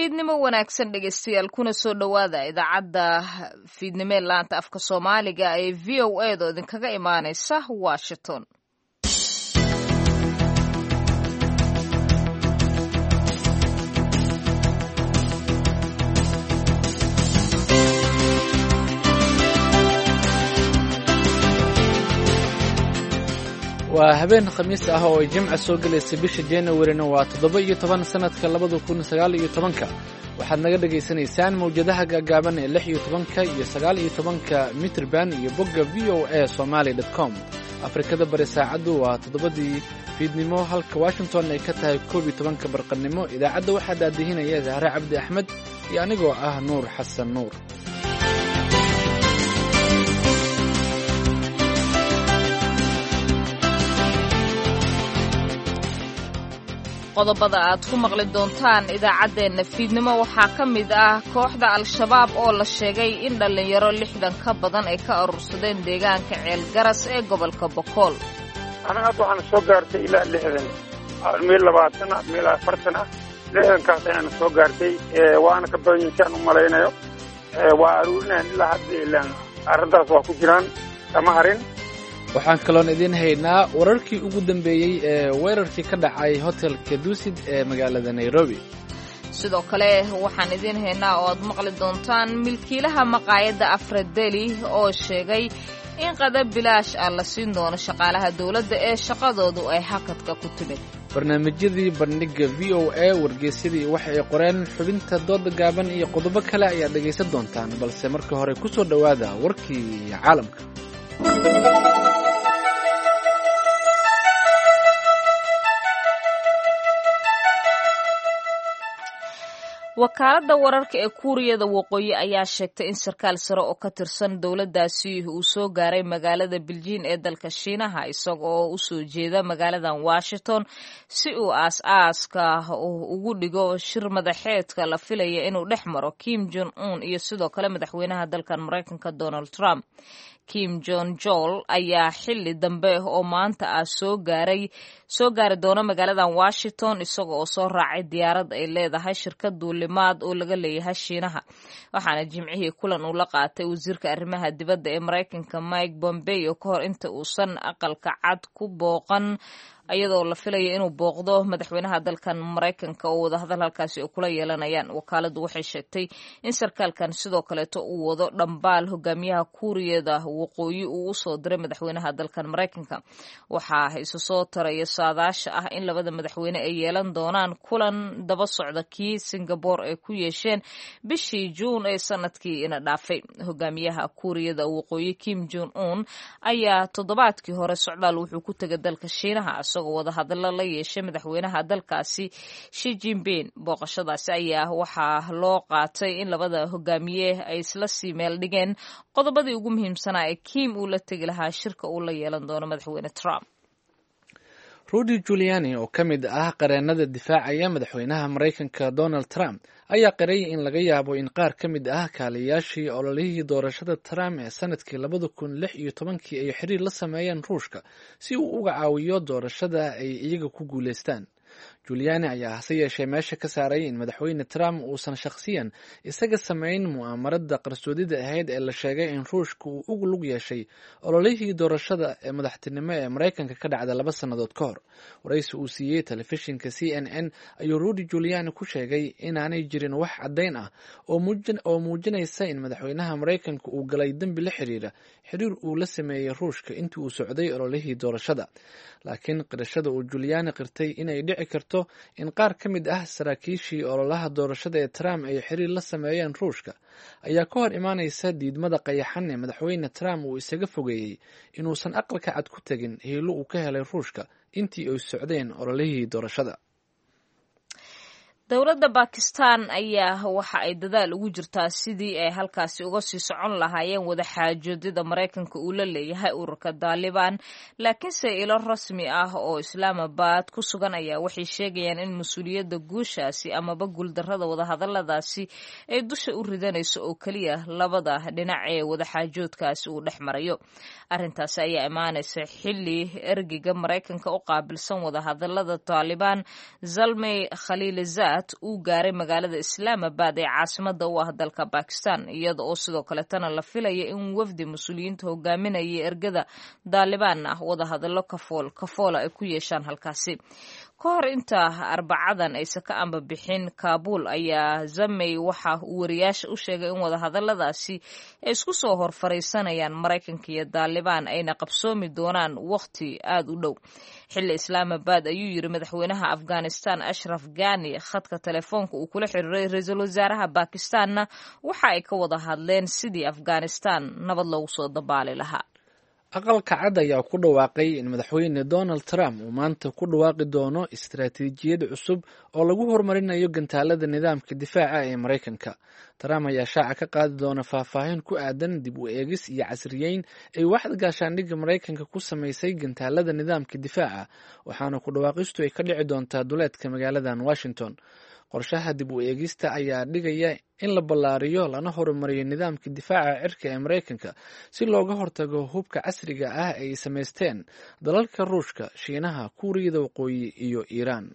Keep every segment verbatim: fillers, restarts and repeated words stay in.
fiidnimo wanaagsan dhegeystayaal kuna soo dhowaada idaacadda fiidnimo ee laanta afka soomaaliga ee v o a da idinkaga imaaneysa washington. waa habeen khamiis ah oo ay jimca soo gelaysay bisha January-na waa toddoba iyo toban sanadka labada kun sagaal iyo tobanka. waxaad naga dhageysanaysaan mawjadaha gaagaaban ee lix iyo tobanka iyo sagaal iyo tobanka mitrban iyo bogga v o a somali dot com. afrikada bari saacaddu waa toddobadii fiidnimo halka Washington ay ka tahay koob iyo tobanka barqanimo. idaacadda waxaa daadihinaya Zahra Cabdi Axmed iyo anigoo ah Nuur Xasan Nuur. qodobada aad ku maqli doontaan idaacaddeenna fiidnimo waxaa ka mid ah kooxda al-shabaab oo la sheegay in dhallinyaro lixdan ka badan ay ka urursadeen deegaanka ceelgaras ee gobolka bokool. anaga hadda waxaana soo gaartay ilaa lixdan meel labaatan ah meel afartan ah lixdankaas ayaana soo gaartay waana ka badan yihiin u malaynayo waa aruurinaan ilaa hadda ilaan arrintaas waa ku jiraan kama harin. waxaan kaloon idiin haynaa wararkii ugu dambeeyey ee weerarkii ka dhacay hotelka duusid ee magaalada Nairobi. sidoo kale waxaan idiin haynaa oo aad maqli doontaan milkiilaha maqaayadda Afradeli oo sheegay in qadab bilaash ah la siin doono shaqaalaha dawladda ee shaqadoodu ay hakadka ku timid. barnaamijyadii bandhiga v o a wargeysyadii waxa ay qoreen xubinta dooda gaaban iyo qodobo kale ayaad dhegaysan doontaan balse marka hore ku soo dhowaada warkii caalamka. wakaaladda wararka ee kuuriyada waqooyi ayaa sheegtay in sarkaal sare oo ka tirsan dowladdaasi uu soo gaaray magaalada Beijing ee dalka Shiinaha isaga oo u soo jeeda magaaladan Washington si uu aas-aaska ugu dhigo shir madaxeedka la filaya inuu dhex maro Kim Jong-un iyo sidoo kale madaxweynaha dalkan Mareykanka Donald Trump. Kim Jong-jol ayaa xilli dambe oo maanta ah soo gaaray soo gaari doona magaaladan Washington isaga oo soo raacay diyaarad ay leedahay shirkad duulimaad oo laga leeyahay Shiinaha. waxaana jimcihii kulan uu la qaatay wasiirka arrimaha dibadda ee Mareykanka Mike Pompeo ka hor inta uusan aqalka cad ku booqan iyadoo la filayo inuu booqdo madaxweynaha dalkan Mareykanka oo wadahadal halkaasi oo kula yeelanayaan. wakaaladdu waxay sheegtay in sarkaalkan sidoo kaleeto uu wado dhambaal hogaamiyaha kuuriyada waqooyi uu u soo diray madaxweynaha dalkan Mareykanka. waxaa isu soo taraya saadaasha ah in labada madaxweyne ay yeelan doonaan kulan daba socda kii Singapore ay ku yeesheen bishii Juun ee sanadkii ina dhaafay. hogaamiyaha kuuriyada waqooyi Kim Jong-un ayaa toddobaadkii hore socdaal wuxuu ku tegay dalka Shiinaha isagoo wada hadallo la yeeshay madaxweynaha dalkaasi Xi Jinping. booqashadaasi ayaa waxaa loo qaatay in labada hogaamiye ay isla sii meel dhigeen qodobadii ugu muhiimsanaa ee Kim uu la tegi lahaa shirka uu la yeelan doono madaxweyne Trump. Rudy Giuliani oo ka mid ah qareennada difaacaya madaxweynaha Mareykanka Donald Trump ayaa qiray in laga yaabo in qaar ka mid ah kaaliyaashii ololihii doorashada Trump ee sanadkii labada kun lix iyo tobankii ay xiriir la sameeyeen Ruushka si uu uga caawiyo doorashada ay iyaga ku guuleystaan. Giuliani ayaa hase yeeshee meesha ka saaray in madaxweyne Trump uusan shakhsiyan isaga samayn mu'aamarada qarsoodida ahayd ee la sheegay in Ruushka uu ugu lug yeeshay ololihii doorashada ee madaxtinimo ee Mareykanka ka dhacda laba sannadood ka hor. waraysi uu siiyey telefishinka C N N ayuu Rudy Giuliani ku sheegay inaanay jirin wax caddayn ah oo muujinaysa in madaxweynaha Mareykanka uu galay dembi la xiriira xiriir uu la sameeyey Ruushka intii uu socday ololihii doorashada. laakiin qirashada uu Giuliani qirtay inay dhici karto in qaar ka mid ah saraakiishii ololaha doorashada ee Trump ay xiriir la sameeyeen Ruushka ayaa ka hor imaanaysa diidmada qayaxan ee madaxweyne Trump uu isaga fogeeyey inuusan aqalka cad ku tegin hiilo uu ka helay Ruushka intii ay socdeen ololihii doorashada. dowladda Bakistan ayaa waxa ay dadaal ugu jirtaa sidii ay halkaasi uga sii socon lahaayeen wada xaajoodida Mareykanka uu la leeyahay ururka Taliban. laakiinse ilo rasmi ah oo Islamabad ku sugan ayaa waxay sheegayaan in mas'uuliyadda guushaasi amaba guuldarrada wadahadalladaasi ay dusha u ridanayso oo keliya labada dhinac ee wada xaajoodkaasi uu dhex marayo. arrintaasi ayaa imaanaysa xilli ergeyga Mareykanka u qaabilsan wadahadallada Taliban Zalmay Khalilzad baad uu gaaray magaalada islaamabad ee caasimada u ah dalka bakistan iyada oo sidoo kaletana la filaya in wafdi mas-uuliyiinta hogaaminaya ergada daalibaan ah wadahadallo kafool kafoola ay ku yeeshaan halkaasi ka hor inta arbacadan aysan ka amba bixin kaabul ayaa zamey waxa uu wariyaasha u sheegay in wadahadaladaasi ay isku soo hor fariisanayaan maraykanka iyo daalibaan ayna qabsoomi doonaan waqti aada u dhow xilli islaamabad ayuu yiri madaxweynaha afghanistan ashraf ghani khadka telefoonka uu kula xiriiray ra-iisul wasaaraha bakistanna waxa ay ka wada hadleen sidii afghanistan nabad loogu soo dabaali lahaa aqalka cad ayaa ku dhawaaqay in madaxweyne donald trump uu maanta ku dhawaaqi doono istaraatiijiyad cusub oo lagu horumarinayo gantaalada nidaamka difaaca ee maraykanka trump ayaa shaaca ka qaadi doona faahfaahin ku aadan dib u eegis iyo casriyeyn ay waaxda gaashaandhigga maraykanka ku samaysay gantaalada nidaamka difaaca waxaana ku dhawaaqistu ay ka dhici doontaa duleedka magaaladan washington qorshaha dib u eegista ayaa dhigaya in la ballaariyo lana horumariyo nidaamka difaaca cirka ee maraykanka si looga hortago hubka casriga ah ay samaysteen dalalka ruushka shiinaha kuuriyada waqooyi iyo iiraan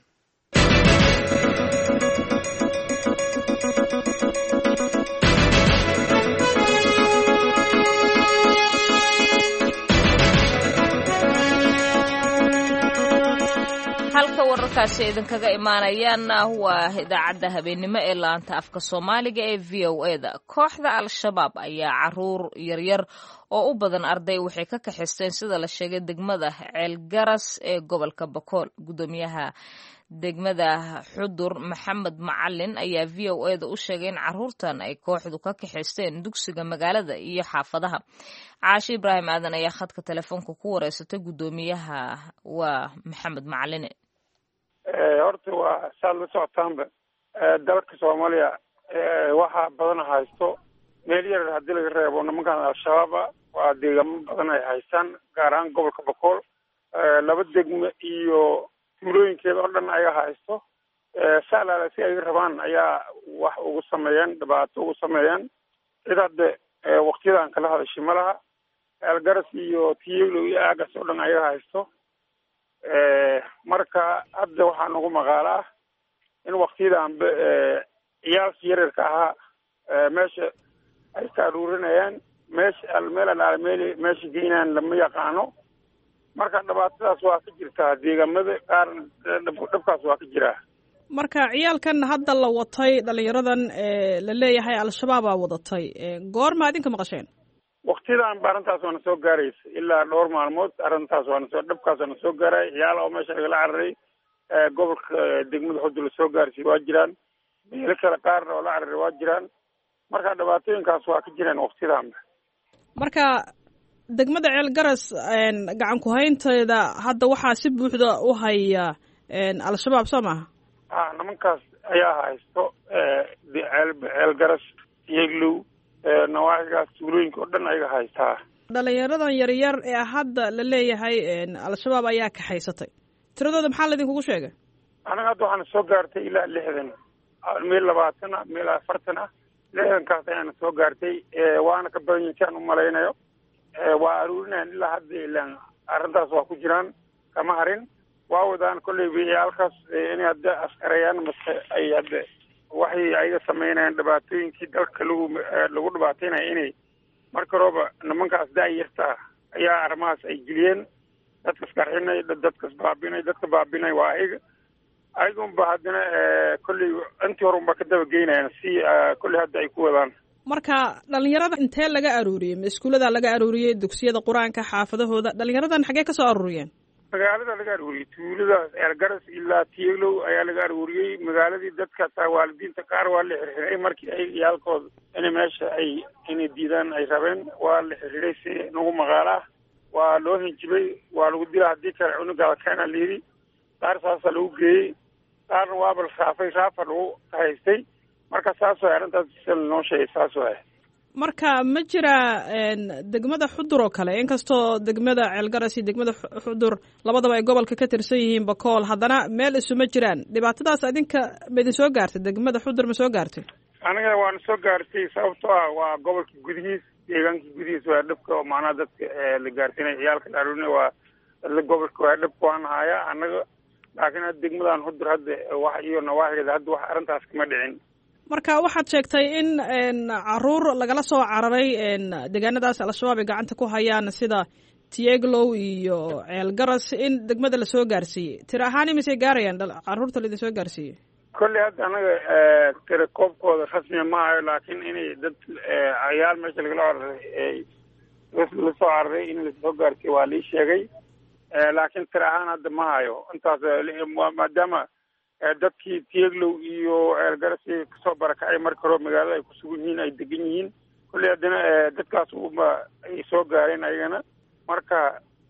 halka wararkaasi idinkaga imaanayaanna waa idaacadda habeenimo ee laanta afka soomaaliga ee v o eda kooxda al-shabaab ayaa caruur yaryar oo u badan arday waxay ka kaxisteen sida la sheegay degmada ceelgaras ee gobolka bakool gudoomiyaha degmada xudur maxamed macalin ayaa v o eda u sheegay in caruurtan ay kooxdu ka kaxaysteen dugsiga magaalada iyo xaafadaha caashi ibraahim aadan ayaa khadka telefoonka ku wareysatay gudoomiyaha waa maxamed macaline horta waa saad la socotaanba dalka soomaaliya waxaa badan haysto meel yar haddii laga reebo nimankan al-shabaaba waa deegaamo badan ay haystaan gaar ahaan gobolka bakool laba degme iyo tuulooyinkeeda oo dhan ayaga haysto saalaala si ay rabaan ayaa wax ugu sameeyeen dhibaato ugu sameeyeen cid hadde waktiyadan kala hadashay ma laha ceelgaras iyo tiyelo iyo aagas oo dhan ayaga haysto marka hadda waxaa nagu maqaalo ah in waktiyadanba ciyaalka yaryarka ahaa meesha ay ka aruurinayaan meesha meel alaale meel meesha geynaan lama yaqaano marka dhibaatadaas waa ka jirtaa deegaamada qaar dhabkaas waa ka jiraa marka ciyaalkan hadda la watay dhalinyaradan la leeyahay al-shabaabaa wadatay goorma idinka maqasheen waktiyadan ba arrintaas waana soo gaaraysa ilaa dhowr maalmood arrintaas waana soo dhabkaas waana soo gaaray ciyaal oo meesha lagala cararay gobolka degmada xudur la soo gaarsiy waa jiraan meelo kale qaarna oo la cararay waa jiraan marka dhibaatooyinkaas waa ka jiraan waktiyadanba marka degmada ceelgaras gacan ku-haynteeda hadda waxaa si buuxda u haya al-shabaab soo maaha a nimankaas ayaa haysto ceelgaras yeglow nawaaxigaas tuulooyinka oo dhan ayaga haystaa dhalinyaradan yaryar ee hadda la leeyahay al-shabaab ayaa kaxaysatay tiradooda maxaa laydinkugu sheegay anaga hadda waxaana soo gaartay ilaa lixdan meel labaatan ah meel afartan ah lixdankaas ayaana soo gaartay waana ka badan yinsaan u malaynayo waa aruurinaan ilaa hadda ilaan arrintaas waa ku jiraan kama harin waa wadaan kolley ciyaalkaas inay hadda askarayaan mase ay hadda waxay ayaga sameynayaan dhibaatooyinkii dalka lagu lagu dhibaataynaya inay marka rooba nimankaas da-yartaa ayaa arrimahaas ay geliyeen dadkas qarxinay dadkas baabinay dadka baabinay waa ayaga ayagunba haddana kolley intii hore unba ka daba geynayaan si kolley hadda ay ku wadaan marka dhalinyarada intee laga aruuriyey ma iskuullada laga aruuriyey dugsiyada qur-aanka xaafadahooda dhalinyaradan xaggee ka soo aruuriyeen magaalada laga aruuriyey tuuladaas ceelgaras ilaa tiyeglow ayaa laga aruuriyey magaaladii dadka taa waalidiinta qaar waa la xirxiray markii ay ciyaalkooda inay meesha ay inay diidaan ay rabeen waa la xirxiray si nagu maqaalo ah waa loo hinjibay waa lagu dila haddii kale cunugaada keena layidhi qaar saasa lagu geeyey qaarna waaba la raafay raafa lagu haystay marka saas way arrintaas noo sheegay saas way marka ma jira degmada xudur oo kale inkastoo degmada ceelgaras iyo degmada xudur labadaba ay gobolka ka tirsan yihiin bakool haddana meel isuma jiraan dhibaatadaas adinka ma idin soo gaartay degmada xudur ma soo gaartay aniga waana soo gaartay sababtoo ah waa gobolka gudihiis deegaanka gudihiis waa dhibka oo macnaha dadka la gaarsiinay ciyaalka la aruurinay waa dadla gobolka waa dhibka waan hayaa annaga laakiin hadda degmadan Xudur hadda wax iyo nawaaxigeeda hadda wax arrintaas kama dhicin. marka waxaad sheegtay in caruur lagala soo cararay deegaanadaas al-shabaab ay gacanta ku hayaan sida Tieglow iyo Ceelgaras in degmada la soo gaarsiiyey. Tira ahaan imise gaarayaan caruurta la soo gaarsiiyey? Kulli hadda anaga tira koobkooda rasmi ma ahayo, laakiin inay dad ciyaal meesha lagala cararay la soo cararay in la soo gaarsiiyey waa lii sheegay. laakiin tira ahaan hadda ma hayo intaas maadaama dadkii Tieglow iyo Ceelgaras kasoo barakacay marka hore magaalada ay ku sugan yihiin ay degan yihiin. kulli haddana dadkaas uma ay soo gaareen ayagana marka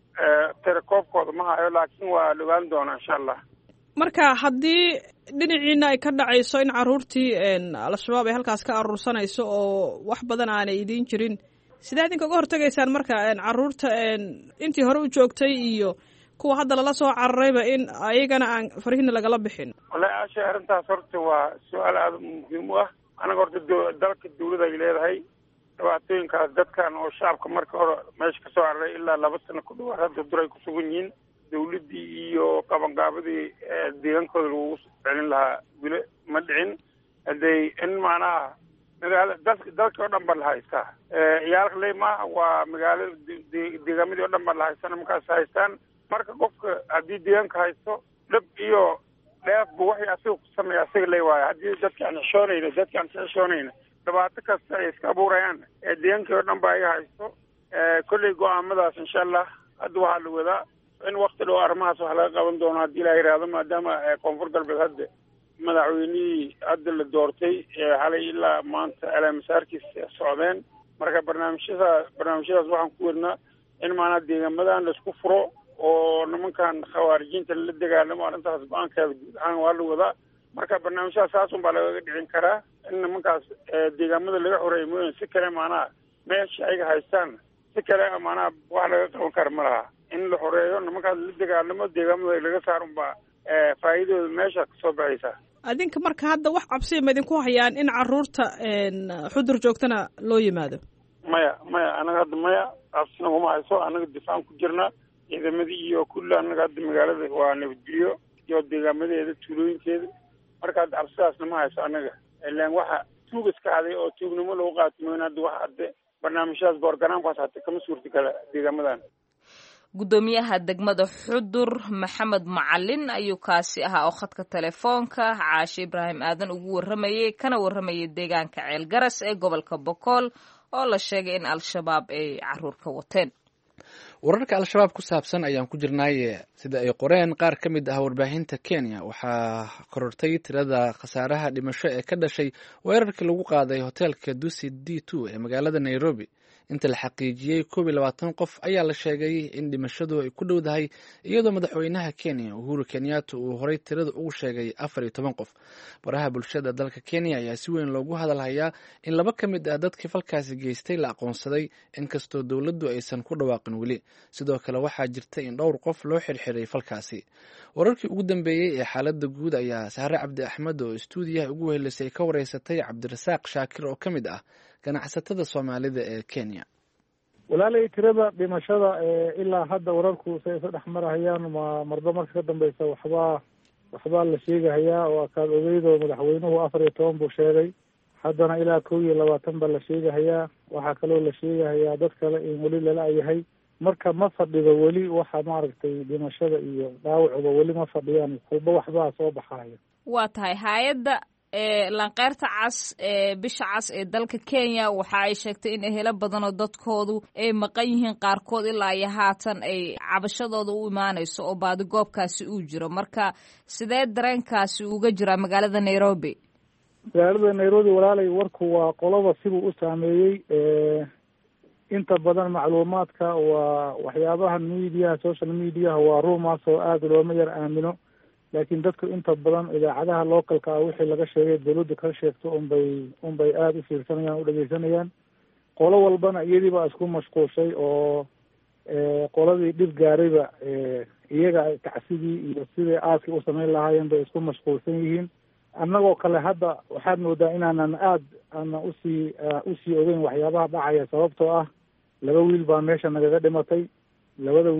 tira koobkooda ma hayo, laakiin waa la ogaan doonaa insha allah. marka haddii dhinaciina ay ka dhacayso in caruurtii al-shabaab ay halkaas ka aruursanayso oo wax badan aanay idiin jirin, sidee idinka uga hortegaysaan marka caruurta intii hore u joogtay iyo kuwa hadda lala soo cararayba in ayagana aan farihina lagala bixin? wallahi aasha arrintaas horta waa su-aal aada muhiim u ah. anaga horta dalka dawladda ay leedahay dhibaatooyinkaas dadkan oo shacabka marka hore meesha kasoo cararay ilaa laba sano ku dhawaad hadda dur ay ku sugan yihiin. dawladdii iyo qabanqaabadii deegaankooda lagu celin lahaa wili ma dhicin. haday in macnaha magaala dalka dalkii oo dhan ba la haystaa ciyaalka ley maaha, waa magaalada deegaamadii oo dhan ba la haystaan markaas haystaan. marka qofka haddii deegaanka haysto dhib iyo dheefba waxay asiga ku sameeya asiga ley waayo. haddii dadka aan xishoonayna dadka aan xishoonayna dhibaato kasta ay iska abuurayaan deegaankii oo dhan ba ay haysto. kolley go-aamadaas insha allah hadda waxaa la wadaa in wakti dhow arrimahaas wax laga qaban doono haddii la yidhaahdo, maadaama koonfur galbeed hadda madaxweynihii hadda la doortay xalay ilaa maanta alaamasaarkiis socdeen. marka barnaamijyada barnaamijyadaas waxaan ku wadnaa in maanaa deegaamadan laisku furo oo nimankan khawaarijiinta la dagaalamo. arrintaas go-aankeeda guud ahaan waa la wadaa. marka barnaamijyadaas saasun baa lagaga dhicin karaa in nimankaas deegaamada laga xoreeyo mooyaan si kale maanaa meesha ayaga haystaan si kale maanaa wax laga qaban kara ma laha. in la xoreeyo nimankaas la dagaalamo deegaamada laga saarun baa faa'iidooda meesha kasoo baxaysa. adinka marka hadda wax cabsiya ma idinku hayaan in caruurta Xudur joogtana loo yimaado? maya maya anaga hadda maya cabsina kuma hayso. anaga difaacan ku jirnaa ciidamadii iyo kulli anaga hadda magaalada waa nabadgelyo iyo deegaamadeeda tuulooyinkeeda. marka hadda cabsidaasna ma hayso anaga. ilaan waxa tuug iska haday oo tuugnimo lagu qaatimoyn hadda wax hadde barnaamijyadaas borogaraamkaas hata kama suurta gala deegaamadan. gudoomiyaha degmada Xudur Maxamed Macalin ayuu kaasi ahaa oo khadka telefoonka Caashe Ibraahim Aadan ugu waramayay kana waramayay deegaanka Ceelgaras ee gobolka Boqol oo la sheegay in al-shabaab ay caruur ka wateen. wararka al-shabaab ku saabsan ayaan ku jirnaaye sida ay qoreen qaar ka mid ah warbaahinta Kenya waxaa korortay tirada khasaaraha dhimasho ee ka dhashay weerarkii lagu qaaday hoteelka Dusit D two ee magaalada Nairobi. inta la xaqiijiyey koob iyo labaatan qof ayaa la sheegay in dhimashadu ay ku dhowdahay, iyadoo madaxweynaha Kenya Uhuru Kenyatta uu horay tirada ugu sheegay afar iyo toban qof. baraha bulshada dalka Kenya ayaa si weyn loogu hadalhayaa in laba ka mid ah dadkii falkaasi geystay la aqoonsaday, inkastoo dowladdu aysan ku dhawaaqin weli. sidoo kale waxaa jirta in dhowr qof loo xirxiray falkaasi. wararkii ugu dambeeyey ee xaaladda guud ayaa Sahre Cabdi Axmed oo istuudiyaha ugu wehelisay ka wareysatay Cabdirasaaq Shaakir oo ka mid ah ganacsatada Soomaalida ee Kenya. walaalay tirada dhimashada ilaa hadda wararku say isu dhex marahayaan ma marba marka ka dambeysa waxbaa waxbaa la sheegahayaa. waa kaad ogeydoo madaxweynuhu afar iyo toban buu sheegay, haddana ilaa kow iyo labaatan baa la sheegahayaa. waxaa kaloo la sheegahayaa dad kale in weli lala yahay. marka ma fadhido weli waxa maaragtay dhimashada iyo dhaawacuba weli ma fadhiyaan, walba waxbaa soo baxaya. waa tahay hay-adda lanqeyrta cas ee bisha cas ee dalka Kenya waxa ay sheegtay in ehelo badan oo dadkoodu ay maqan yihiin, qaarkood ilaa iyo haatan ay cabashadooda u imaanayso oo baadi goobkaasi uu jiro. marka sidee dareenkaasi uga jira magaalada Nairobi? magaalada Nairobi walaalay warku waa qoloba siduu u saameeyey. inta badan macluumaadka waa waxyaabaha media social media waa ruumaas oo aada looma yar aamino, laakiin dadku inta badan idaacadaha localka ah wixii laga sheegay dawladda ka sheegto unbay unbay aada u fiirsanayaan u dhegeysanayaan. qolo walbana iyadiiba isku mashquulshay oo qoladii dhib gaarayba iyaga tacsidii iyo sidai aaskii u samayn lahaayeen bay isku mashquulsan yihiin. annagoo kale hadda waxaad moodaa inaanan aada ana usii usii ogeyn waxyaabaha dhacaya, sababtoo ah laba wiil baa meesha nagaga dhimatay. labada wiil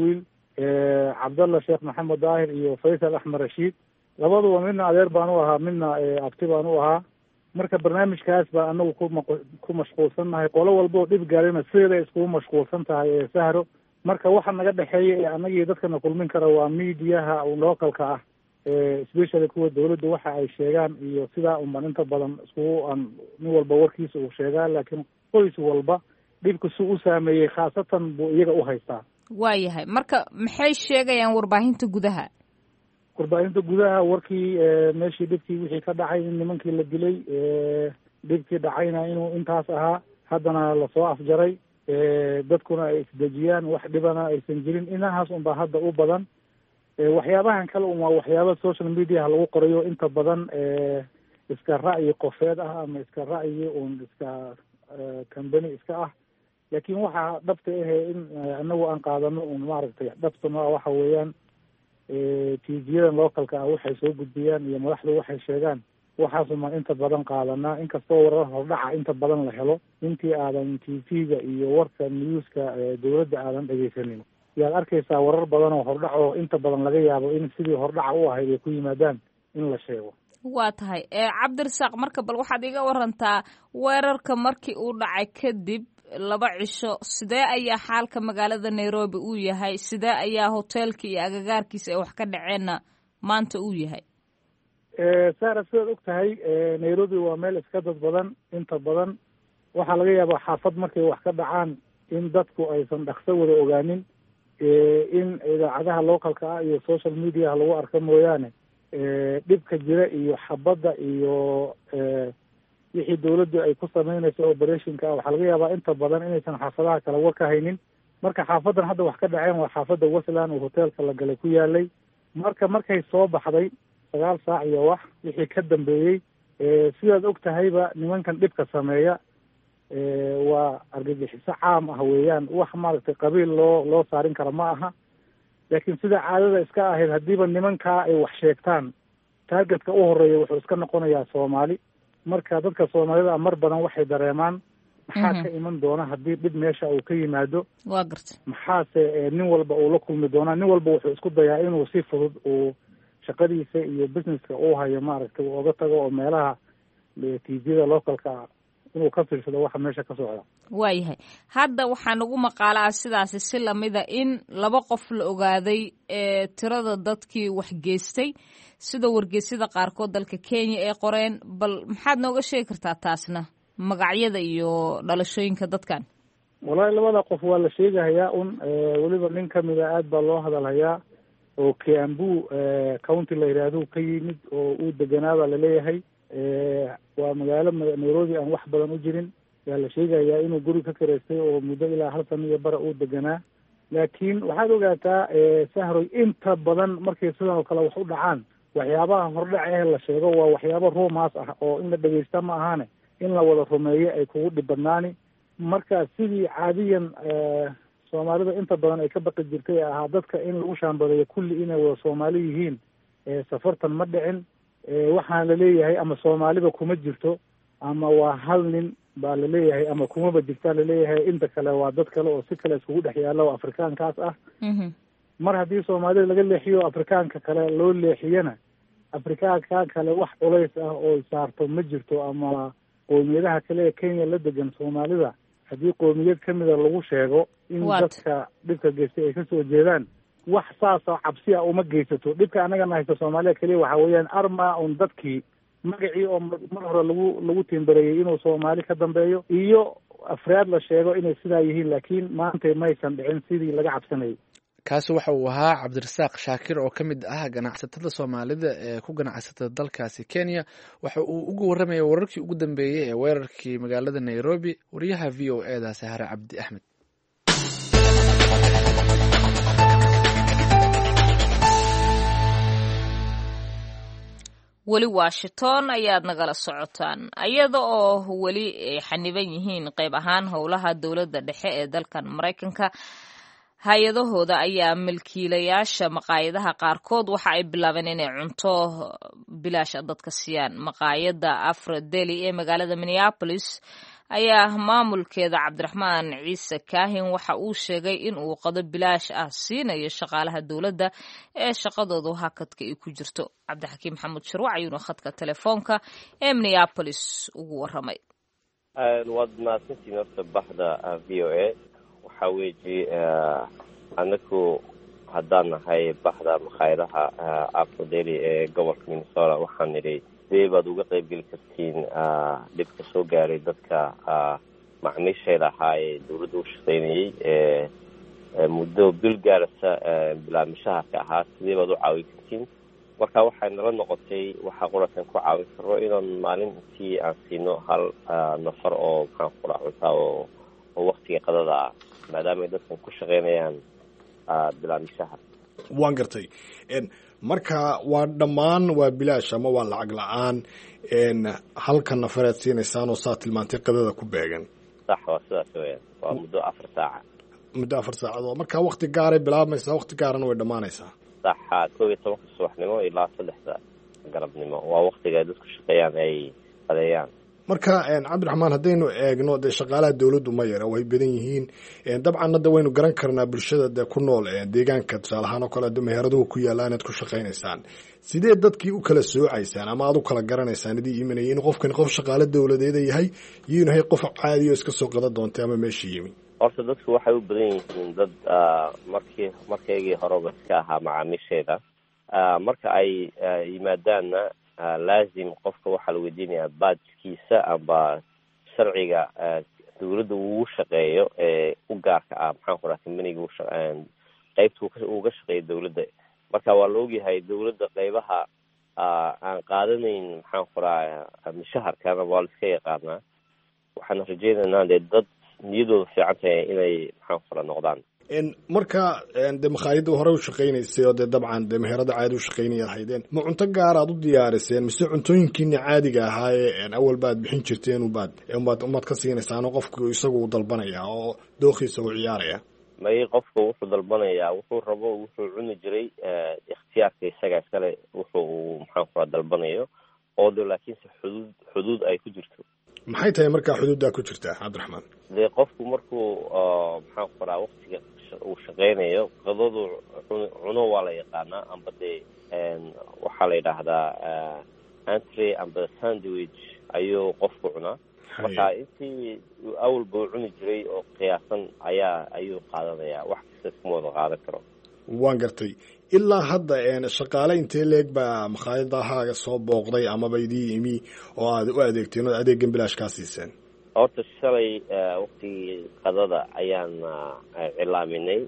cabdalla sheekh maxamed daahir iyo faysal axmed rashiid, labaduba midna adeer baan u ahaa, midna abti baan u ahaa. marka barnaamijkaas baa anagu kuma ku mashquulsannahay. qolo walba oo dhib gaarina sideeday iskugu mashquulsan tahay ee sahro. marka waxa naga dhexeeya ee anagii dadkana kulmin kara waa miidiyaha localka ah, especially kuwa dawladda waxa ay sheegaan iyo sidaa unban inta badan iskugu aan nin walba warkiisa uu sheegaa, laakiin qoys walba dhibka si u saameeyey khaasatan buu iyaga u haystaa. waayahay, marka maxay sheegayaan warbaahinta gudaha? warbaahinta gudaha warkii meeshii dhibkii wixii ka dhacay in nimankii la dilay, dhibkii dhacayna inuu intaas ahaa, haddana lasoo afjaray, dadkuna ay isdejiyaan, wax dhibana aysan jirin. inahaas unbaa hadda u badan. waxyaabahan kale un waa waxyaaba social mediaha lagu qorayo inta badan iska ra'yi qofeed ah ama iska ra'yi un iska company iska ah. laakiin waxaa dhabta ahe in anagu aan qaadano un maaragtay dhabtuna waxa weeyaan tvyadan localka ah waxay soo gudbiyaan iyo madaxdu waxay sheegaan, waxaasumaan inta badan qaadanaa. inkastoo warar hordhaca inta badan la helo, intii aadan t v-ga iyo warka newska dawladda aadan dhegeysanin yaad arkaysaa warar badan oo hordhac oo inta badan laga yaabo in sidii hordhaca u ahayd ay ku yimaadaan in la sheego. waa tahay cabdirasaaq, marka bal waxaad iga warantaa weerarka markii uu dhacay kadib laba cisho, sidee ayaa xaalka magaalada Nairobi uu yahay? sidee ayaa hoteelka iyo agagaarkiisa ay wax ka dhaceenna maanta uu yahay? sara sidaad og tahay Nairobi waa meel iska dad badan. inta badan waxaa laga yaabaa xaafad markay wax ka dhacaan in dadku aysan dhaqso wada ogaanin, in idaacadaha localka ah iyo social mediaha lagu arka mooyaane dhibka jira iyo xabadda iyo wixii dawladdu ay ku samaynayso operationka ah waxaa laga yaabaa inta badan inaysan xaafadaha kale war ka haynin. marka xaafadan hadda wax ka dhaceen waa xaafadda Westland oo hoteelka la galay ku yaalay. marka markay soo baxday sagaal saac iyo wax wixii ka dambeeyey, sidaad og tahayba nimankan dhibka sameeya waa argagixiso caam ah weeyaan. wax maaragtay qabiil loo loo saarin kara ma aha. laakiin sida caadada iska ahayd, haddiiba nimankaa ay wax sheegtaan, taargetka u horeeya wuxuu iska noqonayaa Soomaali. marka dadka Soomaalida mar badan waxay dareemaan maxaa ka iman doona haddii dhib meesha uu ka yimaado. waa gartay. maxaase nin walba uu la kulmi doonaa. nin walba wuxuu isku dayaa inuu si fudud uu shaqadiisa iyo businesska uu hayo maaragtay uu oga tago oo meelaha tvda localka inuu ka fiirsado waxa meesha ka socda. waayahay, hadda waxaa nagu maqaalaa sidaasi si lamida in laba qof la ogaaday ee tirada dadkii wax geystay, sida wargeysyada qaarkood dalka Kenya ay qoreen. bal maxaad nooga sheegi kartaa taasna, magacyada iyo dhalashooyinka dadkan? wallahi labada qof waa la sheegahayaa un weliba nin kamida aad baa loo hadalhayaa oo Kiambu county la yiraahdo ka yimid oo uu deganaaba la leeyahay. waa magaalo Nairobi aan wax badan u jirin. yaa la sheegayaa inuu guri ka kireystay oo muddo ilaa hal sano iyo bara uu deganaa. laakiin waxaad ogaataa sahroy inta badan markay sidan oo kale wax u dhacaan, waxyaabaha hordhac ee la sheego waa waxyaabo ruumaas ah oo in la dhegeysta ma ahaane in la wada rumeeyo ay kugu dhib badnaani. marka sidii caadiyan Soomaalida inta badan ay ka baqi jirtay ahaa dadka in lagu shaambadeeyo kulli inay wada Soomaali yihiin, safartan ma dhicin. waxaan la leeyahay ama Soomaaliba kuma jirto ama waa hal nin baa la leeyahay ama kumaba jirtaa la leeyahay. inta kale waa dad kale oo si kale isugu dhex yaalla oo Afrikaankaas ah. mar haddii Soomaalida laga leexiyo Afrikaanka kale loo leexiyana, Afrikaanka kale wax culays ah oo saarto ma jirto. ama qoomiyadaha kale ee Kenya la degan Soomaalida haddii qoomiyad kamida lagu sheego in dadka dhibka geystay ay kasoo jeedaan, wax saasoo cabsi ah uma geysato. dhibka anagana haysta Soomaaliya kaliya waxa weeyaan arma un dadkii magacii oo mar hore lagu lagu tiimbareeyey inuu Soomaali ka dambeeyo iyo afraad la sheego inay sidaa yihiin, laakiin maanta maysan dhicin sidii laga cabsanayay. kaasi waxa uu ahaa cabdirasaaq shaakir oo ka mid ah ganacsatada Soomaalida ee ku ganacsata dalkaasi Kenya. waxa uu ugu warramaya wararkii ugu dambeeyay ee weerarkii magaalada Nairobi wariyaha v o e da Sahara Cabdi Axmed. weli Washington ayaad nagala socotaan, iyada oo weli ay xaniban yihiin qayb ahaan howlaha dowladda dhexe ee dalkan Mareykanka. hay-adahooda ayaa milkiilayaasha maqaayadaha qaarkood waxa ay bilaabeen inay cunto bilaash dadka siiyaan. maqaayada Afro Deli ee magaalada Minneapolis ayaa maamulkeeda cabdiraxmaan ciise kaahin waxa uu sheegay in uu qado bilaash ah siinayo shaqaalaha dowladda ee shaqadoodu hakadka ay ku jirto. cabdixakiim maxamuud shirwac ayuuna khadka telefoonka ee minneapolis ugu waramay. waad mahadsantiin horta baxda v o a waxaa weeji anaku haddaan nahay baxda makhaayadaha afrodeli ee gobolka minnesota waxaan nidhi sidee baad uga qaybgeli kartiin dhibka soo gaaray dadka macmiisheeda ahaa ee dawladda u shaqaynayey ee muddo bil gaarasa bilaamishaha ka ahaa sidee baad u caawin kartiin. marka waxay nala noqotay waxaa qurasan ku caawin karo inaan maalintii aan siino hal nafar oo maxaan qura cuntaa oo oo waqtiga qadada ah maadaama ay dadkan ku shaqaynayaan bilaamishaha. waan gartay marka waa dhammaan waa bilaash ama waa lacag la-aan halka nafareed siinaysaan oo saa tilmaantay qadada ku beegan. sax waa sidaas weyaan waa muddo afar saaca muddo afar saacadood marka waqti gaaray bilaabmaysaa waqti gaarana way dhammaanaysaa. saxa koob iyo tobanka subaxnimo ilaa saddexda galabnimo waa waqtiga ay dadku shaqeeyaan ay qadeeyaan. marka cabdiraxmaan haddaynu eegno dee shaqaalaha dawladdu ma yara way badan yihiin dabcan hadda waynu garan karnaa bulshada dee ku nool deegaanka tusaale ahaan oo kale meheradahu ku yaalla inaad ku shaqaynaysaan sidee dadkii u kala soocaysaan ama aad u kala garanaysaan idii imanayay in qofkan qof shaqaale dawladeeda yahay iyo inahay qof caadiyo iska soo qada doontay ama meesha yimi. horta dadku waxay u badan yihiin dad markii markaygii horeba iska ahaa macaamiisheeda marka ay yimaadaanna laazim qofka waxaa la weydiinayaa baajkiisa amba sharciga dawladda uu shaqeeyo ee u gaarka ah maxaan ku dhaha companiga qaybta uga shaqeeya dawladda. marka waa la ogyahay dawladda qaybaha aan qaadanayn maxaan ku dhaha mishaharkana waa la iska yaqaanaa waxaan rajaynaynaa dee dad niyadooda fiican tahay inay maxaan ku dhaha noqdaan. marka de makhaayadda hore u shaqaynaysay oo dee dabcan dee meherada caadi u shaqaynaya haydeen ma cunto gaar aad u diyaariseen mise cuntooyinkiina caadiga ahaayee awalba aad bixin jirteen ubaad umaad umaad ka siinaysaano qofku isagu u dalbanaya oo dooqiisa u ciyaaraya? may qofku wuxuu dalbanayaa wuxuu rabo wuxuu cuni jiray ikhtiyaarka isaga iskale wuxuu maxaan ku dhaha dalbanayo oo de laakiinse xuduud xuduud ay ku jirto. maxay tahay markaa xuduuddaa ku jirtaa cabdiraxmaan? dee qofku markuu maxaan ku dhaha waqtiga uu shaqaynayo qadadu cuno waa la yaqaanaa amba dee waxaa la yidhaahdaa antry amba sandwich ayuu qofku cunaa. marka intii awalba u cuni jiray oo qiyaasan ayaa ayuu qaadanayaa wax kasta iskuma wada qaadan karo. waan gartay ilaa hadda shaqaale intee leeg baa makhaayadahaaga soo booqday amaba idii imi oo aad u adeegteen oo adeegan bilaash kaa siiseen? horta shalay waqtigii qadada ayaan cilaaminay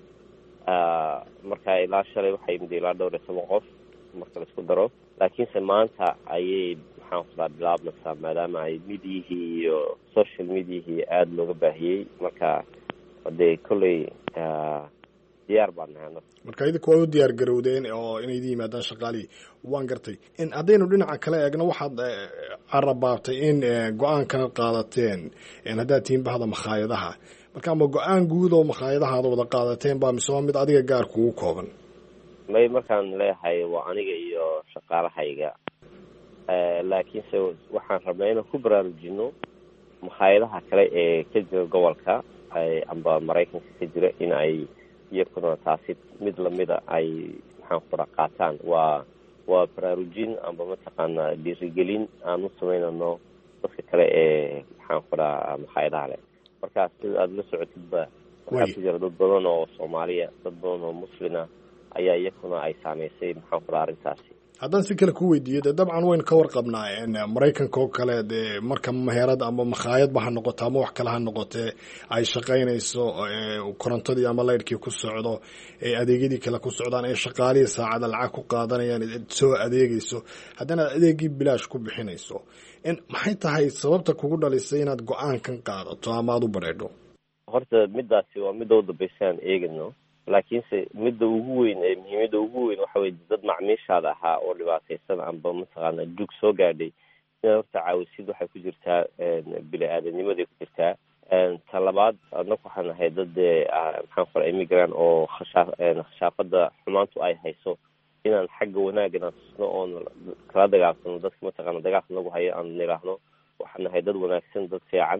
marka ilaa shalay waxay imid ilaa dhowr iyo toban qof marka la isku daro laakiinse maanta ayay maxaan ku dhaha bilaabmaysaa maadaama ay midiyihii iyo social mediahii aada looga baahiyey marka dee kolley diyaar baan nahay. marka idinku waa u diyaar garowdeen oo inay idin yimaadaan shaqaalihii. waan gartay haddaynu dhinaca kale eegno waxaad carabaabtay in go-aankan qaadateen haddaad tihiin bahda makhaayadaha marka ama go-aan guud oo makhaayadahaada wada qaadateen baa mise waa mid adiga gaar kugu kooban? may markaan leeyahay waa aniga iyo shaqaalahayga laakiinse waxaan rabnaa inaan ku baraarujino makhaayadaha kale ee ka jira gobolka amba maraykanka ka jira in ay iyakuna taasi mid lamida ay maxaan ku dhaha qaataan. waa waa baraarujin amba mataqaana dhiirigelin aan u samaynano dadka kale ee maxaan ku dhaha makhaayadaha leh. markaas sida aada la socotidba waxaa ku jira dad badan oo soomaaliya dad badan oo muslina ayaa iyakuna ay saameysay maxaan ku dhaha arrintaasi. haddaan si kale ku weydiiyo dee dabcan waynu ka warqabnaa maraykanka oo kale dee marka meherad ama makhaayadba ha noqoto ama wax kale ha noqotee ay shaqaynayso korontadii ama laydhkii ku socdo ee adeegyadii kale ku socdaan ee shaqaalihii saacada lacag ku qaadanayaan soo adeegayso haddana adeegii bilaash ku bixinayso maxay tahay sababta kugu dhalisay inaad go-aankan qaadato ama aada u badheedho? horta midaasi waa midda u dambaysa aan eegano laakiinse midda ugu weyn ee muhiimadda ugu weyn waxa weye dad macmiishaada ahaa oo dhibaataysan amba mataqaana jug soo gaadhay inaad horta caawisid waxay ku jirtaa bini-aadamnimaday ku jirtaa. ta labaad annaku waxaan ahay dad dee maxaan ku dhaha immigrant oo khashaa khashaafada xumaantu ay hayso inaan xagga wanaaggan aan tusno oon kala dagaalsano dadka mataqaana dagaalka nagu hayo aan nidhaahno waxaan nahay dad wanaagsan dad fiican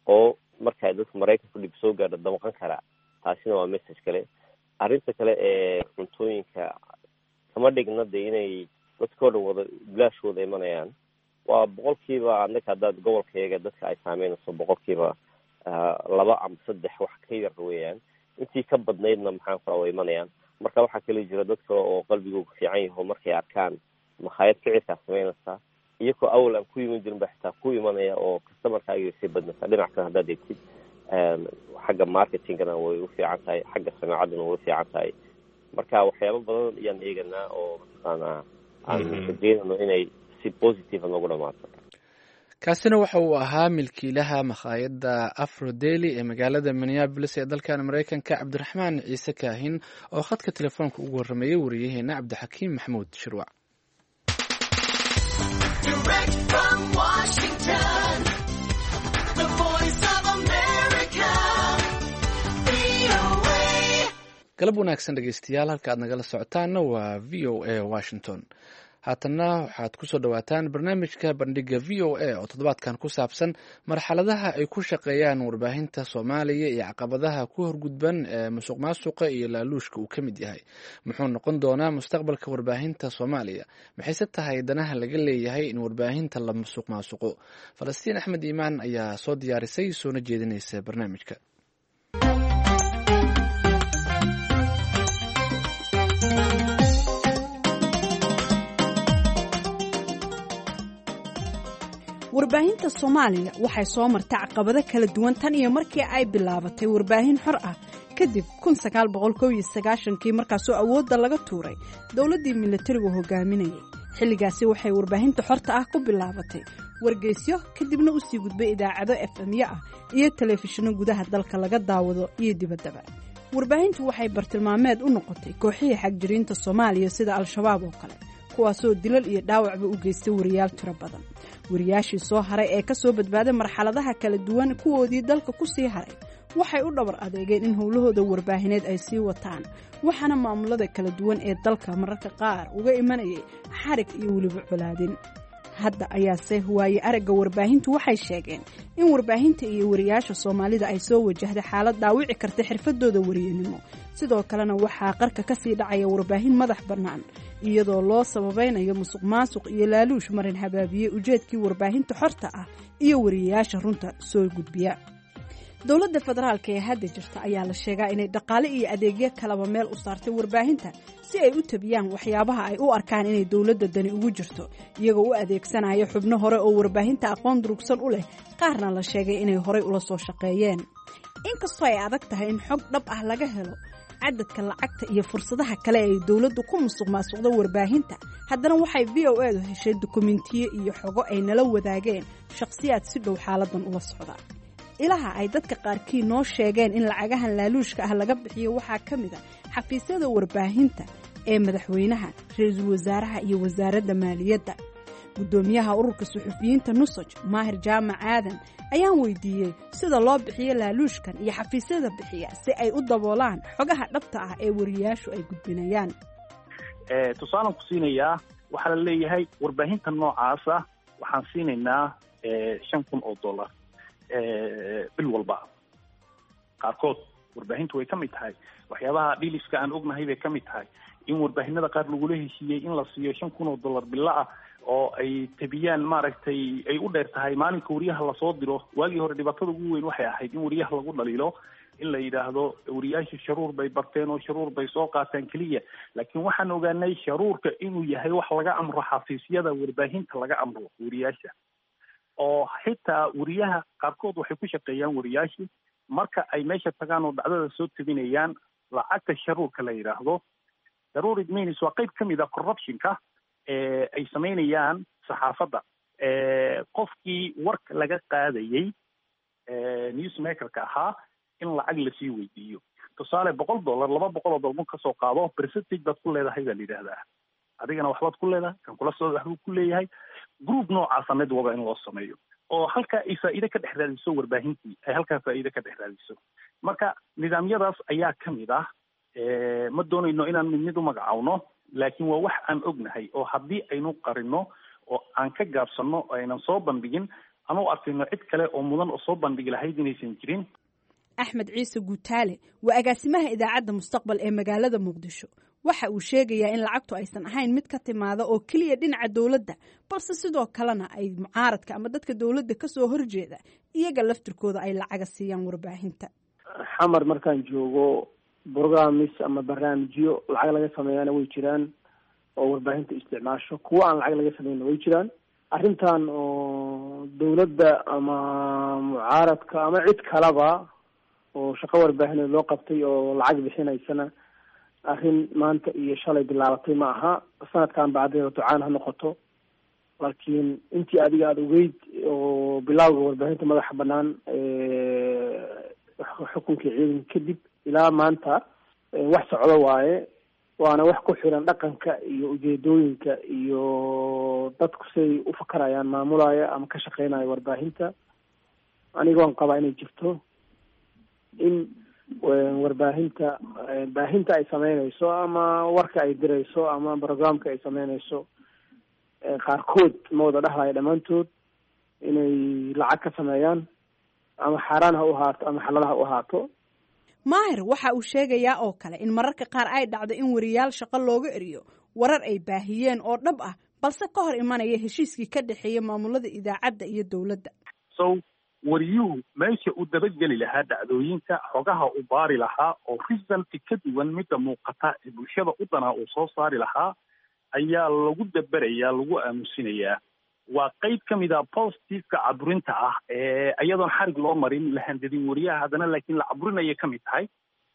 oo marka dadka maraykanku dhib soo gaadho damqan karaa. taasina waa message kale. arrinta kale ee cuntooyinka kama dhigna de inay dadkoo dhan wada bilaashooda imanayaan. waa boqolkiiba annaka haddaad gobolkayaga dadka ay saameynayso boqolkiiba laba ama saddex wax ka yar weeyaan. intii ka badnaydna maxaan kula way imanayaan. marka waxaa kale jira dad kale oo qalbigooga fiican yaho markay arkaan makhaayad ficilkaa samaynaysaa iyagoo awal aan ku iman jirin ba xitaa ku imanaya oo customerkaaga sii badnaysaa. dhinac kale haddaad eegtid xagga marketingana way u fiican tahay, xagga sanaacadana way u fiican tahay. marka waxyaabo badan ayaan eeganaa oo mataqaanaa aan rajeynayno inay si positive noogu dhamaato. kaasina waxa uu ahaa milkiilaha makhaayadda Afro Deli ee magaalada Minneapolis ee dalkan Mareykanka, Cabdiraxmaan Ciise Kaahin, oo khadka telefoonka ugu warramayay wariyaheena Cabdixakiim Maxamuud Shirwac. galab wanaagsan dhegeystayaal, halka aad nagala socotaanna waa v o a Washington. haatanna waxaad ku soo dhawaataan barnaamijka bandhiga v o a oo toddobaadkan ku saabsan marxaladaha ay ku shaqeeyaan warbaahinta Soomaaliya iyo caqabadaha ku horgudban ee musuq maasuqa iyo laaluushka uu ka mid yahay. muxuu noqon doonaa mustaqbalka warbaahinta Soomaaliya? maxayse tahay danaha laga leeyahay in warbaahinta la musuq maasuqo? Falastiin Axmed Iimaan ayaa soo diyaarisay soona jeedinaysa barnaamijka. warbaahinta Soomaaliya waxay soo martay caqabado kala duwan tan iyo markii ay bilaabatay warbaahin xor ah kadib kun sagaal boqol kow iyo sagaashan-kii markaasoo awoodda laga tuuray dowladdii militarigu hogaaminayay. xilligaasi waxay warbaahinta xorta ah ku bilaabatay wargeysyo, kadibna u sii gudbay idaacado F M-yo ah iyo telefishinno gudaha dalka laga daawado iyo dibaddaba. warbaahintu waxay bartilmaameed u noqotay kooxihii xagjiriinta Soomaaliya sida Al-Shabaab oo kale, kuwaasoo dilal iyo dhaawacba u geystay wariyaal tiro badan. wariyaashii soo haray ee ka soo badbaaday marxaladaha kala duwan kuwoodii dalka ku sii haray waxay u dhabar adeegeen in howlahooda warbaahineed ay sii wataan, waxaana maamulada kala duwan ee dalka mararka qaar uga imanayay xarig iyo weliba colaadin. hadda ayaase waaye aragga warbaahintu waxay sheegeen in warbaahinta iyo wariyaasha Soomaalida ay soo wajahday xaalad dhaawici karta xirfadooda wariyanimo. sidoo kalena waxaa qarka ka sii dhacaya warbaahin madax bannaan iyadoo loo sababaynayo musuq maasuq iyo laaluush marin habaabiye ujeedkii warbaahinta xorta ah iyo wariyaasha runta soo gudbiya. dowladda federaalka ee hadda jirta ayaa la sheegaa inay dhaqaale iyo adeegyo kalaba meel u saartay warbaahinta si ay u tabiyaan waxyaabaha ay u arkaan inay dowladda dani ugu jirto, iyagoo u adeegsanaya xubno hore oo warbaahinta aqoon durugsan u leh, qaarna la sheegay inay horey ula soo shaqeeyeen. inkastoo ay adag tahay in xog dhab ah laga helo cadadka lacagta iyo fursadaha kale ee dowladdu ku musuq maasuqda warbaahinta, haddana waxay v o a du heshay dukumentiyo iyo xogo ay nala wadaageen shakhsiyaad si dhow xaaladan ula socda. ilaha ay dadka qaarkii noo sheegeen in lacagahan laaluushka ah laga bixiyo waxaa ka mid ah xafiisyada warbaahinta ee madaxweynaha, ra-iisul wasaaraha iyo wasaaradda maaliyadda. gudoomiyaha ururka suxufiyiinta Nusaj, Maahir Jaamac Aadan, ayaan weydiiyey sida loo bixiyo laaluushkan iyo xafiisyada bixiya si ay u daboolaan xogaha dhabta ah ee wariyaashu ay gudbinayaan. ee tusaalan ku siinayaa waxaa la leeyahay warbaahinta noocaas ah waxaan siinaynaa shan kun oo dollar bil walba. qaarkood warbaahintu way ka mid tahay waxyaabaha dhiliska aan ognahay bay ka mid tahay in warbaahinada qaar lagula heshiiyey in la siiyo shan kun oo dollar bila ah oo ay tabiyaan maaragtay ay u dheer tahay maalinka wariyaha lasoo diro. waagii hore dhibaatada ugu weyn waxay ahayd in wariyaha lagu dhaliilo, in la yidhaahdo wariyaasha sharuur bay barteen oo sharuur bay soo qaataan keliya. laakiin waxaan ogaanay sharuurka inuu yahay wax laga amro xafiisyada warbaahinta laga amro wariyaasha, oo xitaa wariyaha qaarkood waxay ku shaqeeyaan wariyaashii marka ay meesha tagaan oo dhacdada soo tabinayaan lacagta sharuurka la yidhaahdo. sharuur idmeynis waa qayb ka mid a corruptionka ee ay samaynayaan saxaafadda. qofkii warka laga qaadayey newsmakerka ahaa in lacag lasii weydiiyo. tusaale boqol dollar laba boqol oo dollar kasoo qaado percentage baad ku leedahay baa la yidhaahdaa. adigana waxbaad ku leedahay, kan kula soo waxbuu ku leeyahay. group noocaasa mid waba in loo sameeyo oo halkaa ay faa'iide ka dhex raadiso warbaahintii, ay halkaa faa'iide ka dhex raadiso. marka nidaamyadaas ayaa ka mid ah. ma doonayno inaan mid mid u magacaawno, laakiin waa wax aan ognahay oo haddii aynu qarino oo aan ka gaabsanno oo aynan soo bandhigin ama u arkayno cid kale oo mudan oo soo bandhigi lahayd inaysan jirin. axmed ciise guutaale waa agaasimaha idaacadda mustaqbal ee magaalada muqdisho. waxa uu sheegayaa in lacagtu aysan ahayn mid ka timaada oo keliya dhinaca dowladda, balse sidoo kalena ay mucaaradka ama dadka dowladda kasoo horjeeda iyaga laftirkooda ay lacaga siiyaan warbaahinta. xamar markaan joogo brogramis ama barnaamijyo lacag laga sameeyana way jiraan oo warbaahinta isticmaasho, kuwa aan lacag laga sameyna way jiraan. arrintan oo dowladda ama mucaaradka ama cid kalaba oo shaqo warbaahineed loo qabtay oo lacag bixinaysana arrin maanta iyo shalay bilaabatay ma aha. sanadkan bacdeeda ducaan ha noqoto, laakiin intii adiga aada ogeyd oo bilawga warbaahinta madaxa banaan xukunkii ciidanka kadib ilaa maanta wax socdo waaye, waana wax ku xiran dhaqanka iyo ujeedooyinka iyo dadku say u fakarayaan maamulaya ama ka shaqeynaya warbaahinta. aniga waan qabaa inay jirto in warbaahinta baahinta ay sameynayso ama warka ay dirayso ama programka ay sameynayso qaarkood ma wada dhahlayo dhammaantood inay lacag ka sameeyaan ama xaaraan ha u ahaato ama xalal ha u ahaato. maahir waxa uu sheegayaa oo kale in mararka qaar ay dhacdo in wariyaal shaqo looga eriyo warar ay baahiyeen oo dhab ah balse ka hor imanaya heshiiskii ka dhexeeya maamulada idaacadda iyo dowladda. so wariyuhu meesha uu dabageli lahaa dhacdooyinka xogaha u baari lahaa oo resulti ka duwan midda muuqata ee bulshada u danaa uu soo saari lahaa ayaa lagu daberayaa, lagu aamusinayaa. waa qayb ka mid a positiveka caburinta ah ee iyadoon xarig loo marin la handadin wariyaha, haddana laakiin la caburinaya ka mid tahay.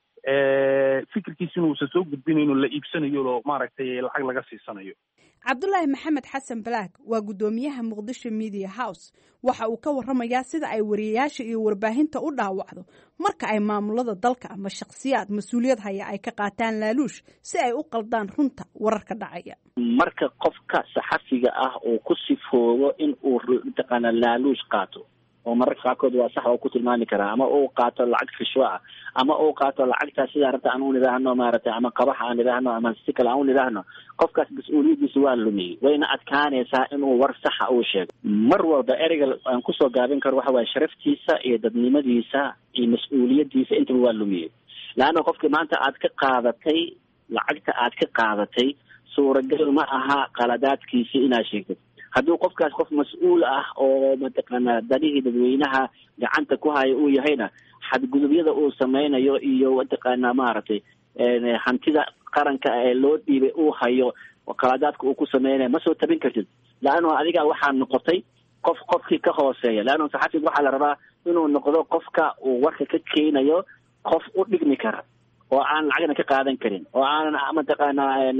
fikirkiisina uusan soo gudbinayno la iibsanayo oo maaragtay lacag laga siisanayo. cabdulaahi maxamed xasan balaag waa guddoomiyaha muqdisho media house. waxa uu ka waramayaa sida ay wariyayaasha iyo warbaahinta u dhaawacdo marka ay maamulada dalka ama shakhsiyaad mas-uuliyad haya ay ka qaataan laaluush si ay u qaldaan runta wararka dhacaya. marka qofka saxafiga ah uu ku sifoodo in uu mataqaana laaluush qaato oo mararka qaarkood waa sax oo ku tilmaami karaa, ama uu qaato lacag fishwa ah, ama uu qaato lacagtaa sidaa rabta aan u nidhaahno maaragtay ama qabax aan nidhaahno ama si kale aan u nidhaahno, qofkaas mas-uuliyaddiisa waa lumiyey. wayna adkaanaysaa inuu war saxa uu sheego. mar walba ereyga aan kusoo gaabin karo waxa waaye sharaftiisa iyo dadnimadiisa iyo mas-uuliyaddiisa intaba waa lumiyey. laanna qofkii maanta aad ka qaadatay lacagta aad ka qaadatay suuragal ma aha qaladaadkiisii inaad sheegtid. hadduu qofkaas qof mas-uul ah oo mataqaana danihii dadweynaha gacanta ku haya uu yahayna xadgudubyada uu sameynayo iyo mataqaana maaragtay hantida qaranka ee loo dhiibay uu hayo qaladaadka uu ku sameynayo ma soo tabin kartid. laanno adiga waxaa noqotay qof qofkii ka hooseeya. laanno saxafiga waxaa la rabaa inuu noqdo qofka uu warka ka keenayo qof u dhigmi kara oo aan lacagna ka qaadan karin, oo aanan mataqaana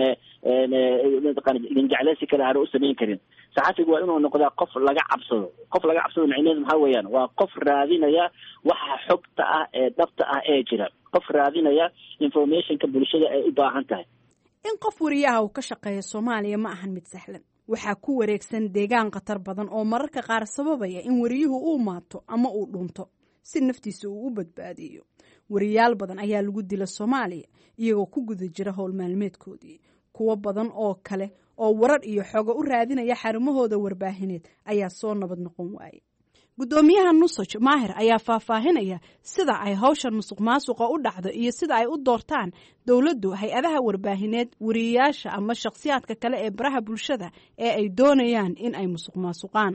mataqaana jecleysi kale aana u samayn karin. saxafigu waa inuu noqdaa qof laga cabsado. qof laga cabsado macnaheedu maxaa weeyaan? waa qof raadinaya waxa xogta ah ee dhabta ah ee jira, qof raadinaya informationka bulshada ay u baahan tahay. in qof wariyaha uu ka shaqeeyo Soomaaliya ma ahan mid sahlan. waxaa ku wareegsan deegaan khatar badan oo mararka qaar sababaya in wariyuhu uu maato ama uu dhunto si naftiisa uu u badbaadiyo. wariyaal badan ayaa lagu dila Soomaaliya iyagoo ku guda jira howl maalmeedkoodii. kuwo badan oo kale oo warar iyo xogo u raadinaya xarumahooda warbaahineed ayaa soo nabad noqon waayay. guddoomiyaha nusaj maahir ayaa faahfaahinaya sida ay hawshan musuqmaasuqa u dhacdo iyo sida ay u doortaan dowladdu hay-adaha warbaahineed wariyayaasha ama shakhsiyaadka kale ee baraha bulshada ee ay doonayaan in ay musuqmaasuqaan.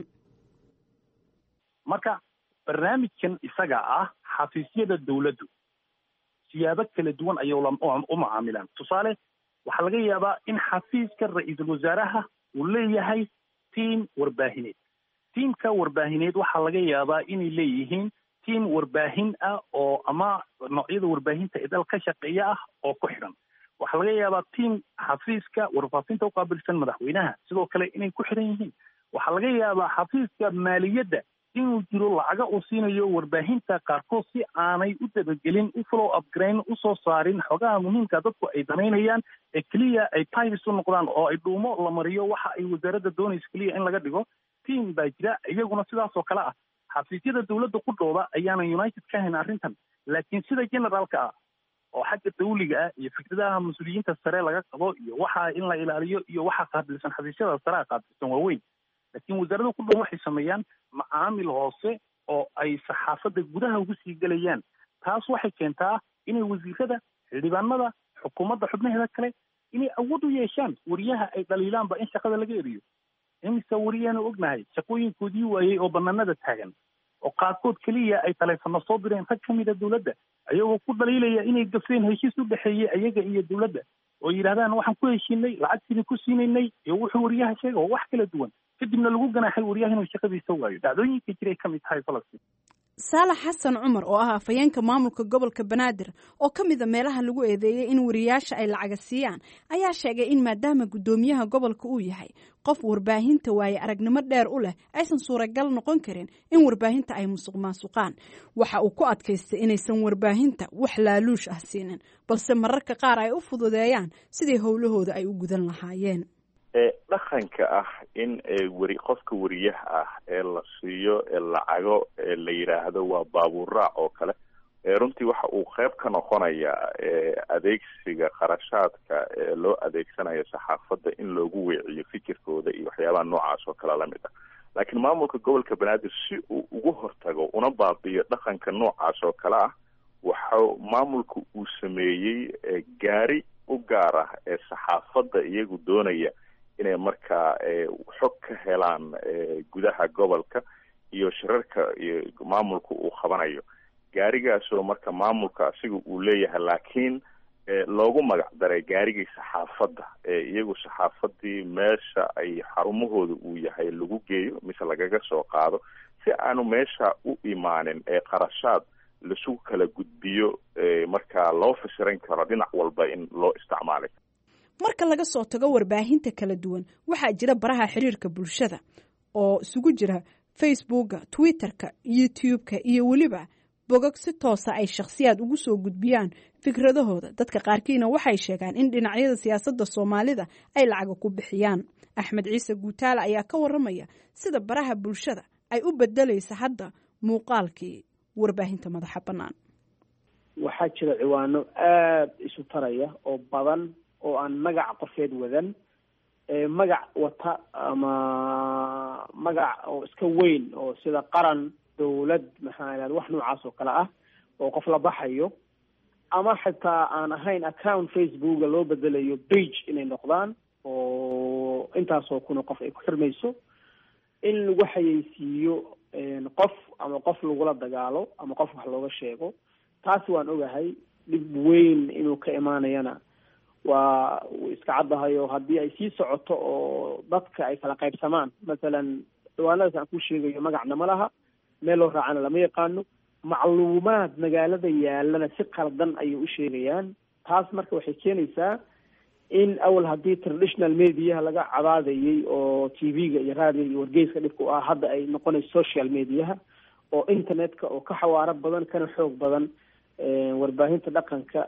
marka barnaamijkan isaga ah xafiisyada dowladdu siyaabo kala duwan ayay u macaamilaan. tusaale waxaa laga yaabaa in xafiiska ra-iisul wasaaraha uu leeyahay tiim warbaahineed. tiimka warbaahineed waxaa laga yaabaa inay leeyihiin tiim warbaahin ah oo ama noocyada warbaahinta ee dal ka shaqeeya ah oo ku xidhan. waxaa laga yaabaa tiim xafiiska warfaafinta u qaabilsan madaxweynaha sidoo kale inay ku xidhan yihiin. waxaa laga yaabaa xafiiska maaliyadda inuu jiro lacaga uu siinayo warbaahinta qaarkood si aanay u dabagelin, u follow up garayn, usoo saarin xogaha muhiimka dadku ay danaynayaan ee keliya ay pirates u noqdaan oo ay dhuumo la mariyo waxa ay wasaaradda doonaysa keliya in laga dhigo. tiim baa jira iyaguna sidaas oo kale ah. xafiisyada dowladda ku dhooda ayaanan united ka hayn arrintan, laakiin sida generaalka ah oo xagga dawliga ah iyo fikradaha mas-uuliyiinta sare laga qabo iyo waxa in la ilaaliyo iyo waxa qaabilsan xafiisyada sare qaabilsan waaweyn laakiin wasaarada ku dhan waxay sameeyaan macaamil hoose oo ay saxaafadda gudaha ugu sii gelayaan. taas waxay keentaa inay wasiirada, xildhibaanada, xukuumadda xubnaheeda kale inay awood u yeeshaan wariyaha ay dhaliilaanba in shaqada laga eriyo. imise wariyaanu ognahay shaqooyinkoodii waayey oo banaanada taagan oo qaarkood keliya ay taleefano soo direen rag ka mida dowladda ayagoo ku dhaliilaya inay gafeen heshiis u dhexeeyey ayaga iyo dowladda oo yidhahdaan waxaan ku heshiinay lacagtiina ku siinaynay iyo wuxuu wariyaha sheega oo wax kala duwan, kadibna lagu ganaaxay wariyaha inuu shaqadiisa waayo. dhacdooyinka jiray ka mid tahay falastiin. saalax xasan cumar oo ah afhayeenka maamulka gobolka banaadir oo ka mida meelaha lagu eedeeyey in wariyaasha ay lacaga siiyaan ayaa sheegay in maadaama guddoomiyaha gobolka uu yahay qof warbaahinta waaye aragnimo dheer u leh aysan suuragal noqon karin in warbaahinta ay musuq maasuqaan. waxa uu ku adkaystay inaysan warbaahinta wax laaluush ah siinin, balse mararka qaar ay u fududeeyaan sidii howlahooda ay u gudan lahaayeen. dhaqanka ah in wari qofka wariyaha ah ee la siiyo lacago la yidhaahdo waa baabuurraac oo kale, runtii waxa uu qayb ka noqonayaa adeegsiga qarashaadka loo adeegsanayo saxaafadda in loogu weeciyo fikirkooda iyo waxyaabaha noocaas oo kale lamid ah. laakiin maamulka gobolka banaadir si uu ugu hortago una baabiyo dhaqanka noocaas oo kale ah, waxa maamulka uu sameeyey gaari u gaar ah ee saxaafadda iyagu doonaya inay markaa xog ka helaan gudaha gobolka iyo shirarka iyo maamulka uu qabanayo. gaarigaasoo marka maamulka asiga uu leeyahay, laakiin loogu magac daray gaarigii saxaafadda. iyagu saxaafadii meesha ay xarumahooda uu yahay lagu geeyo mise lagaga soo qaado, si aanu meesha u imaanin ee qarashaad lasu kala gudbiyo, markaa loo fasiran karo dhinac walba in loo isticmaalay. marka laga soo tago warbaahinta kala duwan waxaa jira baraha xiriirka bulshada oo isugu jira facebooka, twitterka, youtube-ka iyo weliba bogog si toosa ay shakhsiyaad ugu soo gudbiyaan fikradahooda. dadka qaarkiina waxay sheegaan in dhinacyada siyaasadda soomaalida ay lacaga ku bixiyaan. axmed ciise guutaale ayaa ka waramaya sida baraha bulshada ay u bedelaysa hadda muuqaalkii warbaahinta madaxa bannaan. waxaa jira ciwaano aada isu taraya oo badan oo aan magac qofeed wadan, magac wata ama magac oo iska weyn oo sida qaran, dawlad, maxaa ilaha wax noocaas oo kale ah oo qof la baxayo, ama xitaa aan ahayn account facebooka loo bedelayo page inay noqdaan oo intaasoo kuna qof ay ku xirmayso in lagu xayeysiiyo qof ama qof lagula dagaalo ama qof wax looga sheego. taasi waan ogahay dhib weyn inuu ka imaanayana waa iska caddahayo haddii ay sii socoto oo dadka ay kala qaybsamaan. masalan ciwaanadaas aan ku sheegayo magacna ma laha, meel loo raacana lama yaqaano, macluumaad magaalada yaalana si qaldan ayay u sheegayaan. taas marka waxay keenaysaa in awal haddii traditional mediaha laga cadaadayay oo t v-ga iyo raadiga iyo wargeyska dhibka u ah, hadda ay noqonayso social mediaha oo internetka oo ka xawaaro badan kana xoog badan warbaahinta dhaqanka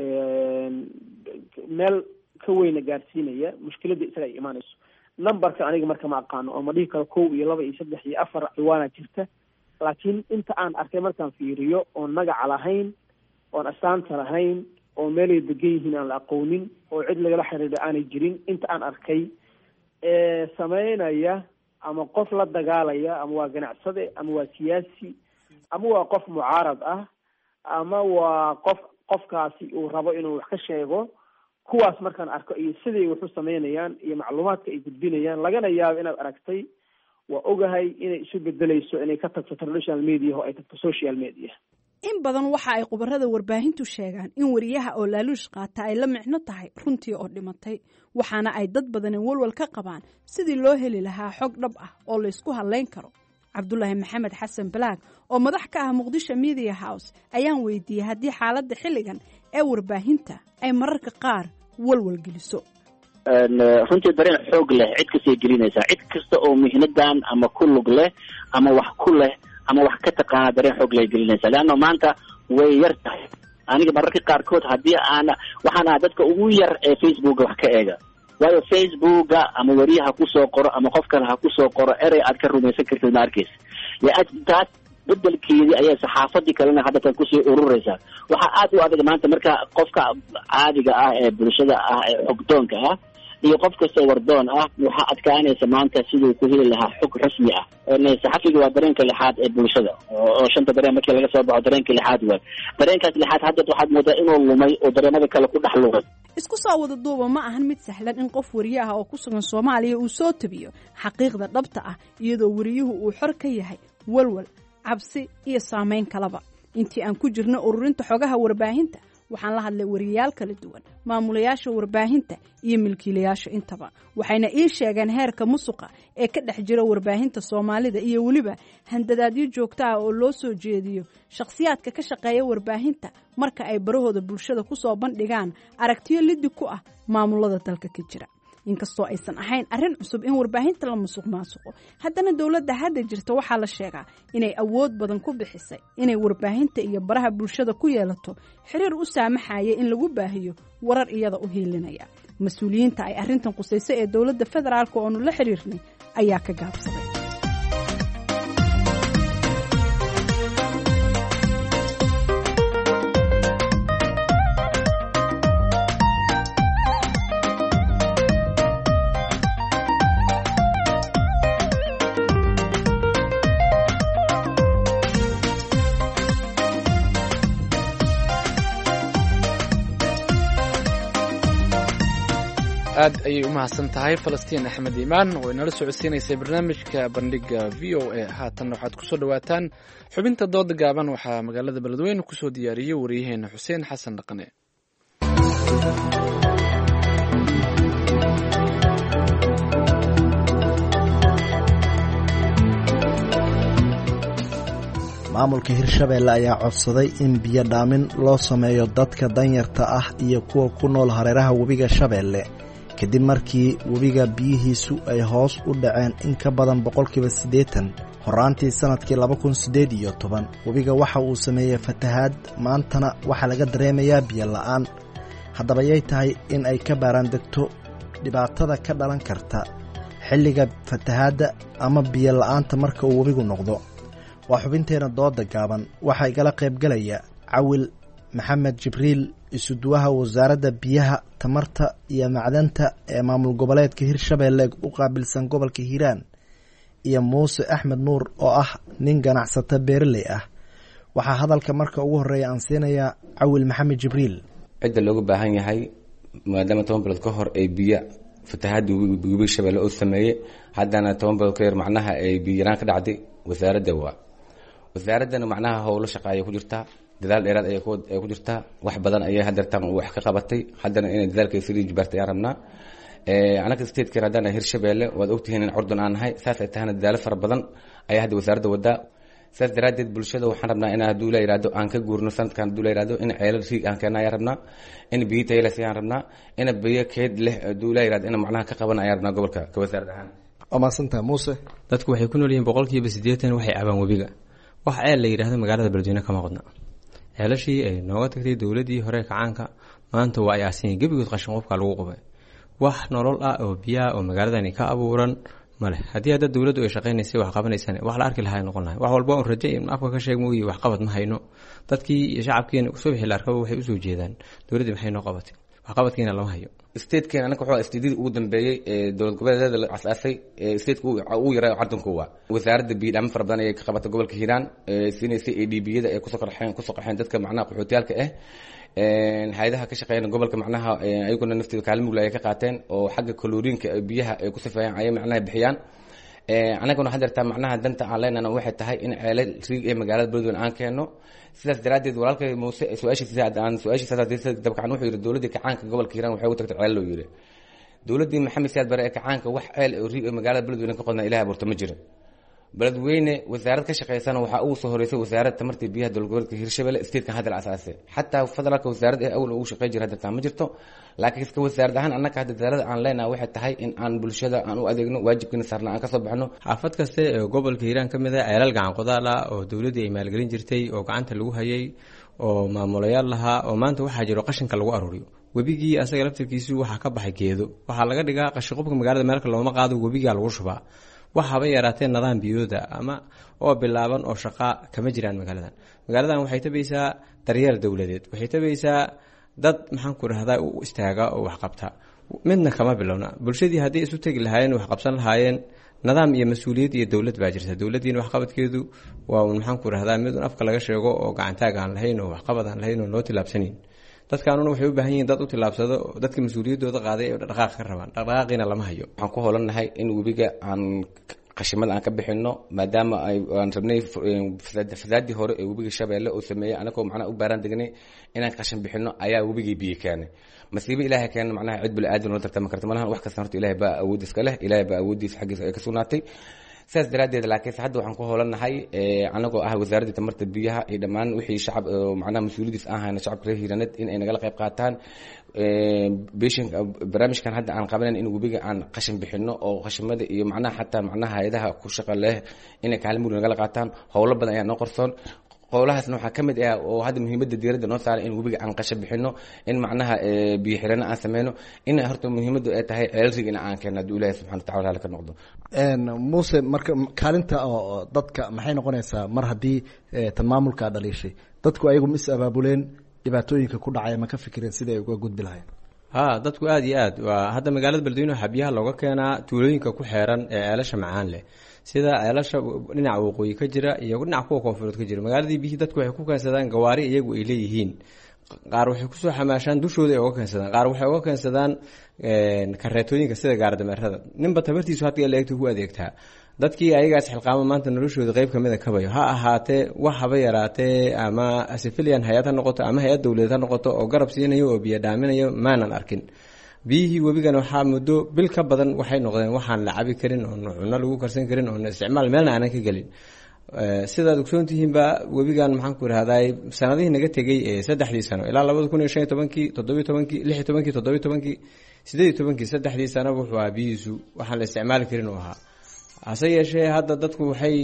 meel ka weyna gaarsiinaya. mushkiladda isaga ay imaanayso. numberka aniga marka ma aqaano oo ma dhihi karo kow iyo laba iyo saddex iyo afar ciwaana jirta, laakiin inta aan arkay markaan fiiriyo oon magaca lahayn, oon astaanta lahayn, oo meelay degan yihiin aan la aqoonin, oo cid lagala xiriiro aanay jirin, inta aan arkay ee sameynaya ama qof la dagaalaya, ama waa ganacsade, ama waa siyaasi, ama waa qof mucaarad ah, ama waa qof qofkaasi uu rabo inuu wax ka sheego. kuwaas markaan arko iyo siday wax u sameynayaan iyo macluumaadka ay gudbinayaan, lagana yaabo inaad aragtay, waa ogahay inay isu bedelayso inay ka tagto traditional media oo ay tagto social media. in badan waxa ay khubarada warbaahintu sheegaan in wariyaha oo laaluush qaata ay la micno tahay runtii oo dhimatay, waxaana ay dad badani walwal ka qabaan sidii loo heli lahaa xog dhab ah oo la isku halayn karo. cabdullaahi maxamed xasan balaag oo madax ka ah muqdisho media house ayaan weydiiyey haddii xaaladda xilligan ee warbaahinta ay mararka qaar walwal geliso. runtii dareen xoog leh cid kastay gelinaysaa, cid kasta oo mihnadan ama ku lug leh ama wax ku leh ama wax ka taqaana dareen xoog leh gelinaysaa. leanna maanta way yar tahay. aniga mararka qaarkood haddii aan waxaan ahaa dadka ugu yar ee facebooka wax ka eega, waayo facebooka ama wariyaha kusoo qoro ama qof kale ha kusoo qoro erey aad ka rumaysan kartid ma arkeysa. taas bedelkeedii ayaa saxaafadii kalena haddatan kusii ururaysaa. waxaa aad u adag maanta marka qofka caadiga ah ee bulshada ah ee xogdoonka ah iyo qof kastoo wardoon ah waxaa adkaanaysa maanta siduu ku heli lahaa xog rasmi ah. saxafiga waa dareenka lixaad ee bulshada oo shanta dareen markii laga soo baxo dareenka lixaad waay. dareenkaas lixaad hadda waxaad moodaa inuu lumay oo dareemada kale ku dhex lumay. isku soo wada duuba ma ahan mid sahlan in qof wariye ah oo ku sugan Soomaaliya uu soo tabiyo xaqiiqda dhabta ah iyadoo wariyuhu uu xor ka yahay walwal, cabsi iyo saameyn kalaba. intii aan ku jirno ururinta xogaha warbaahinta waxaan la hadlay wariyaal kala duwan, maamulayaasha warbaahinta iyo milkiilayaasha intaba. waxayna ii sheegeen heerka musuqa ee ka dhex jira warbaahinta Soomaalida iyo waliba handadaadyo joogto ah oo loo soo jeediyo shakhsiyaadka ka shaqeeya warbaahinta marka ay barahooda bulshada ku soo bandhigaan aragtiyo lidi ku ah maamulada dalka ka jira. inkastoo aysan ahayn arrin cusub in warbaahinta la musuq maasuqo, haddana dowladda hadda jirta waxaa la sheegaa inay awood badan ku bixisay inay warbaahinta iyo baraha bulshada ku yeelato xiriir u saamaxaya in lagu baahiyo warar iyada u hiilinaya. mas-uuliyiinta ay arrintan qusaysay ee dowladda federaalka oonu la xiriirnay ayaa ka gaabsaday. aad ayay u mahadsan tahay falastiin axmed iimaan oo inala socodsiinaysay barnaamijka bandhiga v o a. haatanna waxaad ku soo dhowaataan xubinta dooda gaaban. waxaa magaalada beledweyne ku soo diyaariyey wariyaheena xuseen xasan dhaqane. maamulka hirshabeelle ayaa codsaday in biyo dhaamin loo sameeyo dadka danyarta ah iyo kuwa ku nool hareeraha webiga Shabeelle kadib markii webiga biyihiisu ay hoos u dhaceen in ka badan boqolkiiba siddeetan horaantii sanadkii laba kun siddeed iyo toban. webiga waxa uu sameeyey fatahaad, maantana waxaa laga dareemayaa biyo la'aan. haddaba yay tahay in ay ka baaraan degto dhibaatada ka dhalan karta xilliga fatahaadda ama biyo la'aanta marka uu webigu noqdo. waa xubinteena dooda gaaban. waxaa igala qaybgalaya Cawil Maxamed Jibriil, isuduwaha wasaaradda biyaha, tamarta iyo macdanta ee maamul goboleedka Hirshabeelle u qaabilsan gobolka Hiiraan, iyo Muuse Axmed Nuur oo ah nin ganacsato beeraley ah. waxaa hadalka marka ugu horeeya aan siinayaa Cawil Maxamed Jibriil. cidda looga baahan yahay maadaama toban bilood ka hor ay biyo fatahaadda webiga Shabeelle oo sameeyey, haddana toban bilood ka yar macnaha ay biyo yaraan ka dhacday wasaaradda. waa wasaaradana macnaha howlo shaqaayo ku jirtaa, dadaal dheeraad ay ku jirtaa, wax badan ayay hadeertaan wax ka qabatay, haddana inay dadaalka sii jibaartay ayaan rabnaa. anaga statekeena haddana Hirshabeelle waad ogtihiin in curdun aan nahay, saas ay tahana dadaalo fara badan ayaa hadda wasaaradda wadaa. saas daraadeed bulshada waxaan rabnaa in hadduu la yiraahdo aan ka guurno sanadkan, hadduu la yiraahdo in ceelal riig aan keena ayaan rabnaa, in biyo tayo leh ayaan rabnaa, in biyo keed leh hadduu la yiraahdo in macnaha ka qaban ayaan rabnaa gobolka ka wasaarad ahaan. waa maasantahay Muuse. dadku waxay ku nool yihiin boqolkiiba siddeetan waxay cabaan webiga. wax ceel la yiraahdo magaalada Beledweyne kama qodna. ceelashii ay nooga tagtay dowladii hore kacaanka maanta waa ayaasin gebigood qashin qofka lagu qubay. wax nolol ah oo biyaha oo magaaladani ka abuuran male. haddii hadda dowladdu ay shaqaynaysay wax qabanaysaan wax la arki lahaa noqon lahay. wax walba oo rajay in afka ka sheegmo iyo wax qabad ma hayno. dadkii iyo shacabkeena soo bixi la arkaba waxay u soo jeedaan dowladda maxay noo qabatay. wax qabadkeena lama hayo. statekeena anaga wuxuu istidid ugu dambeeyay ee dowlad goboleedyada la asaasay ee stateku uu yaray cardanku waa wasaaradda biyo dhaamin fara badan ay ka qabatay gobolka Hiiraan ee siinaysay A D B-yada ee ku soo qarxeen ku soo qaxeen dadka macnaha qaxootiyalka ah. een hay'adaha ka shaqeeyna gobolka macnaha ayaguna naftiga kaalmo ay ka qaateen oo xagga kaloriinka biyaha ay ku safayaan ay macnaha bixiyaan. ee anaguna hadeertaa macnaha danta aan leenana waxay tahay in ceelal riig ee magaalada Beledweyne aan keeno. sidaas daraadeed walaalkay Muuse su'aashiisa aan su'aashiisa dabcan wuxuu yiri dowladda kacaanka gobolka Hiiraan waxay u tagtay ceel loo yiri. dowladda Maxamed Siyaad Bare ee kacaanka wax ceel riig ee magaalada Beledweyne ka qodna Ilaahay abuurta ma jiro. Beledweyne wasaarad ka shaqeysana waxa uu soo horeysay wasaaradda tamarta biyaha dowlad goboleedka Hirshabeelle statekan hadda la asaasay. xataa federaalka wasaaradda ee awal uu shaqeey jiray hadda ma jirto. laakiin iska wasaarad ahaan annaka hadda dadaalada aan leenahay waxay tahay in aan bulshada aan u adeegno, waajibkina saarna aan ka soo baxno. xaafad kasta ee gobolka Hiiraan ka mid ah ceelal gacan qodaal ah oo dowladda ay maalgelin jirtay oo gacanta lagu hayay oo maamulayaal lahaa oo maanta waxaa jiro qashinka lagu aruuriyo. webigii asaga laftirkiisu waxa ka baxay geedo. waxaa laga dhigaa qashin qubka magaalada meelka looma qaado, webiga lagu shubaa. waxaba yaraatee nidaam biyooda ama oo bilaaban oo shaqa kama jiraan magaaladan. magaaladan waxay tabaysaa daryeel dowladeed, waxay tabaysaa dad maxaan ku rahdaa u istaaga oo wax qabta. midna kama bilowna. Bulshadii haddii isu tegi lahaayeen wax qabsan lahaayeen nidaam iyo mas-uuliyad iyo dowlad baa jirta. Dowladdiina waxqabadkeedu waa un maxaan ku rahdaa mid un afka laga sheego oo gacantaag aan lahayn oo waxqabad aan lahayn oo loo tilaabsanayn. dadkaanuna waxay u baahan yihiin dad u tilaabsado dadka mas-uuliyaddooda qaaday ee dhaqaaq ka rabaan. dhaqdhaqaaqiina lama hayo. waxaan ku hoolannahay in webiga aan qashimada aan ka bixinno maadaama ay aan rabnay fasaadii hore ee webiga Shabeelle oo sameeyay anagoo macnaha u baaran degnay inaan qashin bixinno ayaa webigii biyo keenay. masiibo ilaahay keenay macnaha cid bil aadan oo tartama karta malahan wax kasta horta ilaahay baa awood iska leh. ilaahay baa awoodiisa xaggiisa ay ka sugnaatay. saas daraadeed laakiin hadda waxaan ku hoolannahay anagoo ah wasaaradda tamarta biyaha iyo dhammaan wixii shacab macnaha mas-uuliyadiis ahayna shacabka reer Hiiraaneed in ay nagala qayb qaataan beeshan barnaamijkan hadda aan qabanayn in webiga aan qashin bixinno oo qashimada iyo macnaha xataa macnaha hay'adaha ku shaqo leh inay kaalin muhiim nagala qaataan. howlo badan ayaa noo qorsoon. qowlahaasna waxaa ka mid ah oo hadda muhiimadda diiradda noo saaray in webiga aan qashin bixinno in macnaha biyo xirana aan sameyno in horta muhiimaddu ay tahay ceelrig in aan keenno hadduu ilaahay subxana wataala raali ka noqdo. muuse marka kaalinta oo dadka maxay noqonaysaa mar haddii tan maamulka dhaliishay dadku ayagu mis abaabuleen dhibaatooyinka ku dhacaya ma ka fikireen sidai ay uga gudbi lahayn? ha dadku aada iyo aad waa hadda magaalada beledweyne waxaa biyaha looga keenaa tuulooyinka ku xeeran ee ceelasha macaan leh sida ceelasha dhinaca waqooyi ka jira iyo dhinaca kuwa koonfureed ka jira. magaaladii biyihii dadku waxay ku keensadaan gawaari iyagu ay leeyihiin. qaar waxay kusoo xamaashaan dushooda ay uga keensadaan, qaar waxay uga keensadaan kareetooyinka sida gaardameerada. ninba tabartiisu hadda la eegto ku adeegtaa. dadkii ayagaas xilqaamo maanta noloshooda qayb kamid a kabayo ha ahaatee wax haba yaraatee ama civilian hay-ad ha noqoto ama hay-ad dowladeed ha noqoto oo garab siinayo oo biyo dhaaminayo maanan arkin. biyihii webigana waxaa muddo bil ka badan waxay noqdeen waxaan la cabi karin oo cunno lagu karsan karin oo isticmaal meelna aanan ka gelin. sidaad ogsoontihiinba webigan maxaan ku irahday sanadihii naga tegey ee saddexdii sano ilaa labada kun iyo shan iyo tobankii toddobiyo tobankii lix iyo tobankii toddobiyo tobankii sideed iyo tobankii saddexdii sano wuxuu ahaa biyihiisu waxaan la isticmaali karin uu ahaa. hase yeeshee hadda dadku waxay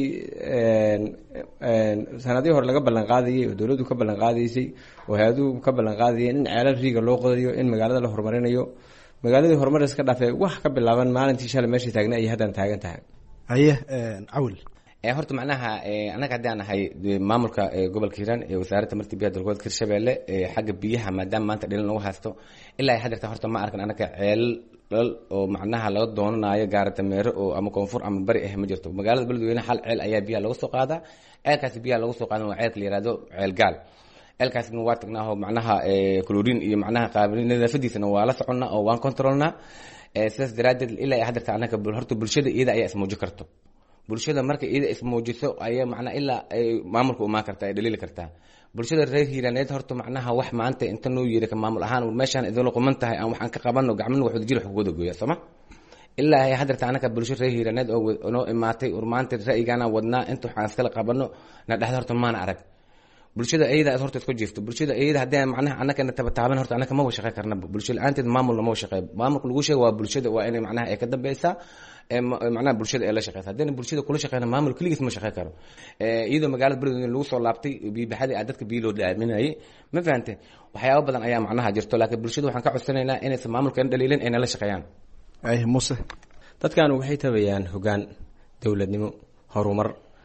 sanadihii hore laga ballan qaadayay oo dowladdu ka ballan qaadaysay oo hay-aduhu ka ballan qaadayeen in ceelal riiga loo qodayo in magaalada la horumarinayo. magaaladii horumar iska dhaafee wax ka bilaaban maalintii shalay meeshii taagna ayay haddana taagan tahay. haye cawil horta macnaha anaga haddii aan ahay maamulka gobolka Hiiraan ee wasaaradda tamarta biyaha dalgobolka Hirshabeelle xagga biyaha maadaama maanta dhilin lagu haysto ilaa ay hadeerta horta ma arkan anaga ceel dal oo macnaha laga doonanayo gaardameero oo ama koonfur ama bari ah ma jirto. magaalada beledweyne hal ceel ayaa biyaha lagu soo qaadaa. ceelkaasi biyaha lagu soo qaadan waa ceelka la yiraahdo ceel gaal. ceelkaasna waa tagnaaho macnaha chlorine iyo macnaha qaabin nadaafadiisana waa la soconnaa oo waan controlnaa. sidaas daraadeed ilaa ay hadeerta anaga horta bulshada iyada ayaa ismuuji karto. bulshada marka iyada ismuujiso ayaa macnaha ilaa ay maamulka umaan kartaa ay dhaliili kartaa. bulshada reer Hiiraaneed horta macnaha wax maanta inta noo yeeri ka maamul ahaan meeshaan idin quman tahay aan waxaan ka qabanno gacmo wax jir wax wada gooya sama ilaa ay hadarta anaka bulshada reer Hiiraaneed oo noo imaatay urmaanta ra'yigana wadnaa inta waxaan iskala qabanno na dhaxda horta maan arag. bulshada ayada horta isku jiifto. bulshada ayada hadii macnaha anaka na tabataaban horta anaka ma wada shaqeyn karna. bulshada aanteed maamul ma wada shaqeyn. maamulku lagu sheego waa bulshada waa inay macnaha ay ka dambaysaa ee macnaha bulshada ay la shaqeysaa. hadii bulshada kula shaqeeyna maamul kaligiis ma shaqeyn karo. ee iyadoo magaalada beledweyne lagu soo laabtay biyo baxadii dadka biyo loo dhaaminayay ma fahanteen waxyaabo badan ayaa macnaha jirto laakiin bulshada waxaan ka codsanaynaa inay maamulkan dhaliileen ay la shaqeeyaan. ay muuse dadkan waxay tabayaan hogaan dowladnimo horumar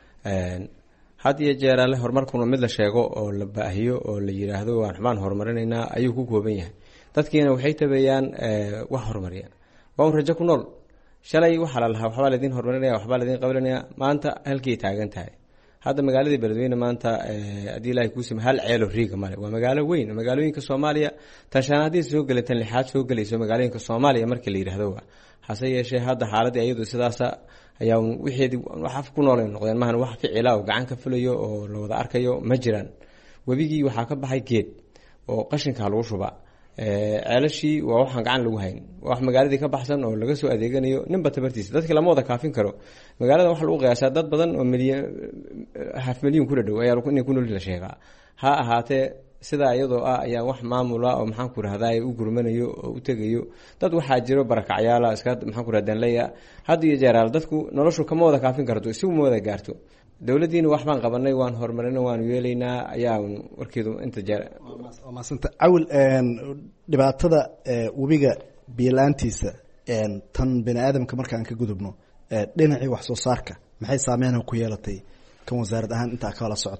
had iyo jeer alle horumarkuna mid la sheego oo la baahiyo oo la yiraahdo waan xumaan horumarinaynaa ayuu ku kooban yahay. dadkiina waxay tabayaan wax horumariya waa rajo ku nool. shalay waxa la lahaa waxba la idin horumarinaya waxba la idin qabanaya maanta halkii taagan tahay. hadda magaalada beledweyne maanta hadii ilaahay ku sima hal ceelo riiga male waa magaalo weyn magaalooyinka Soomaaliya tan shanaadii soo galatan lixaad soo galayso magaalooyinka Soomaaliya markii la yiraahdo hase yeeshee hadda xaaladii ayadu sidaas ayaa wixii wax ku nool noqdeen maahan wax ficila oo gacan ka fulayo oo la wada arkayo ma jiraan. webigii waxaa ka baxay geed oo qashinka lagu shuba ceelashii waa waxaan gacan lagu hayn wax magaaladii ka baxsan oo laga soo adeeganayo ninba tabartiisa. dadka lama wada kaafin karo. magaalada waxa lagu qiyaasaa dad badan oo milyan half milyan ku dhaw ayaa inay ku nool la sheegaa. ha ahaatee sida iyadoo ah ayaa wax maamula oo maxaan ku rahday u gurmanayo oo u tagayo dad waxa jiro barakacyaala iska maxaan ku rahdaan leeya had iyo jeer dadku noloshu kama wada kaafin karto si uma wada gaarto. dowladdiina wax baan qabanay waan horumarinay waan yeelaynaa ayaa warkeedu inta jeer waa maasanta awil dhibaatada webiga biilaantiisa tan bini aadamka markaan ka gudubno dhinacii wax soo saarka maxay saameyn ku yeelatay kan wasaarad ahaan inta kala socotaan?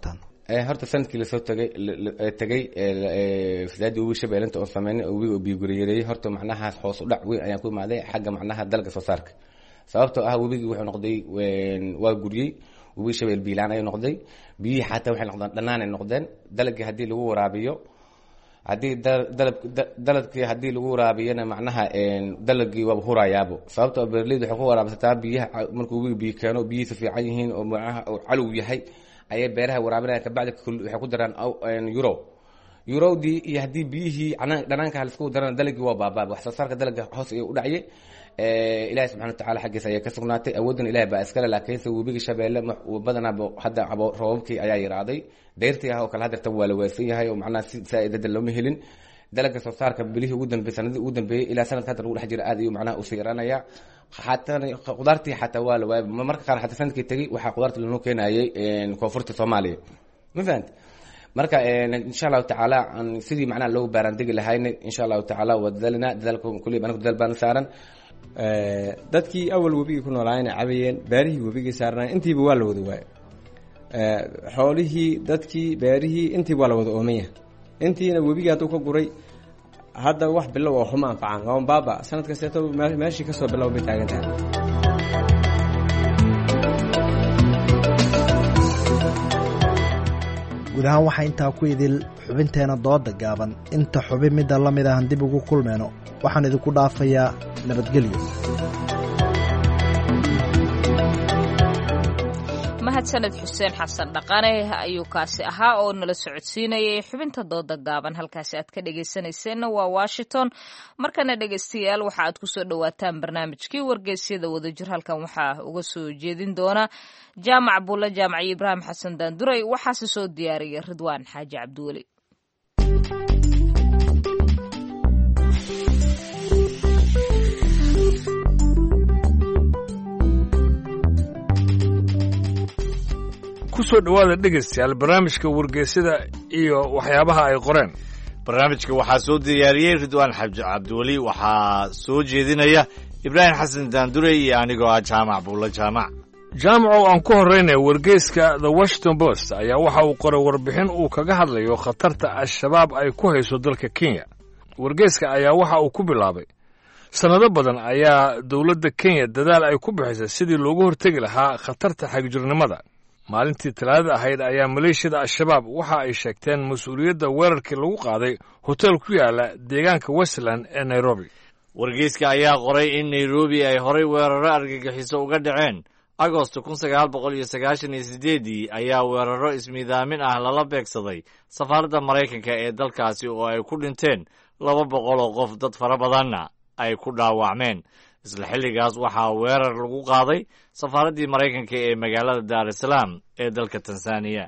horta sanadkii lasoo tagay tagay fatahaadii webiga shabeelle inta oo sameynay oo webiga biyo guriyareeyay horta macnaha hoos u dhac weyn ayaan ku imaaday xagga macnaha dalga soo saarka sababtoo ah webigii wuxuu noqday waa guriyey webiga shabeelle biilaan ayuu noqday biyihii xataa waxay noqdeen dhanaan ay noqdeen dalagii haddii lagu waraabiyo haddii dalab dalabkii haddii lagu waraabiyana macnaha dalagii waaba hurayaabo sababtoo beeraleyda waxay ku waraabsataa biyaha markuu webiga biyo keeno biyihiisa fiican yihiin oo macnaha calow yahay ayay beeraha waraabinayaan kabacdi waxay ku daraan euro eurowdii iyo haddii biyihii dhanaanka halisku daraan dalagii waa baabaa wax soo saarka dalaga hoos ayuu u dhacye ilaahay subxana watacaala xaggiisa ayaa ka sugnaatay awooddan ilahay baa iskale laakiinse webiga shabeelle badanaa hadda roobabkii ayaa yaraaday dayrtii ah oo kale hadeerta waa la weesan yahay oo macnaha si saa'idada looma helin dalaga soo saarka bilihii ugu dambeeyey sanadii ugu dambeeyey ilaa sanadka hadda lagu dhex jira aad ayuu macnaha usii yaraanaya xataa qudaartii xataa waa la waayay marka qaar xataa sanadkii tegey waxaa qudaarta lanoo keenayay koonfurta soomaaliya ma fahanta marka insha allahu tacaala sidii macnaha loogu baaraandegi lahayna insha allahu tacaala waa dadaalina dadaalka kulli anagu dadaal baan saaran dadkii awal webigii ku noolaayeen cabayeen beerihii webigii saarnaan intiiba waa la wada waayo xoolihii dadkii beerihii intiiba waa la wada oomaya intiina webigii hadduu ka guray hadda wax bilow oo xuma anfacaan waa baaba sanad kasteeto meeshii kasoo bilow bay taagan tahay guud ahaan waxaa intaa ku idil xubinteena dooda gaaban inta xubin midda la mid ahan dib ugu kulmeyno waxaan idinku dhaafayaa nabadgelyo mahadsaned xuseen xasan dhaqane ayuu kaasi ahaa oo nala socodsiinayay xubinta dooda gaaban halkaasi aad ka dhegaysanayseena waa washington markana dhegaystayaal waxa aad ku soo dhowaataan barnaamijkii wargeysyada wadajir halkan waxaa uga soo jeedin doona jaamac buulle jaamaciyo ibraahim xasan daanduray waxaase soo diyaariyay ridwaan xaaji cabdiweli kusoo dhawaada dhegaystayaal barnaamijka wargeysyada iyo waxyaabaha ay qoreen barnaamijka waxaa soo diyaariyey ridwaan xaaji cabdiweli waxaa soo jeedinaya ibraahim xasan daandurey iyo anigoo ah jaamac buulle jaamac jaamacow aan ku horraynaya wargeyska the washington post ayaa waxa uu qoray warbixin uu kaga hadlayo khatarta al-shabaab ay ku hayso dalka kenya wargeyska ayaa waxa uu ku bilaabay sannado badan ayaa dowladda kenya dadaal ay ku bixisay sidii loogu hortegi lahaa khatarta xagjirnimada maalintii talaadada ahayd ayaa maleeshiyada al-shabaab waxa ay sheegteen mas-uuliyadda weerarkii lagu qaaday hotel ku yaala deegaanka westland ee nairobi wargeyska ayaa qoray in nairobi ay horay weeraro argagixiso uga dhaceen agosto kun sagaal boqol iyo sagaashan iyo sideedii ayaa weeraro ismiidaamin ah lala beegsaday safaaradda maraykanka ee dalkaasi oo ay ku dhinteen laba boqol oo qof dad fara badanna ay ku dhaawacmeen isla xilligaas waxaa weerar lagu qaaday safaaraddii maraykanka ee magaalada daar es salaam ee dalka tanzaniya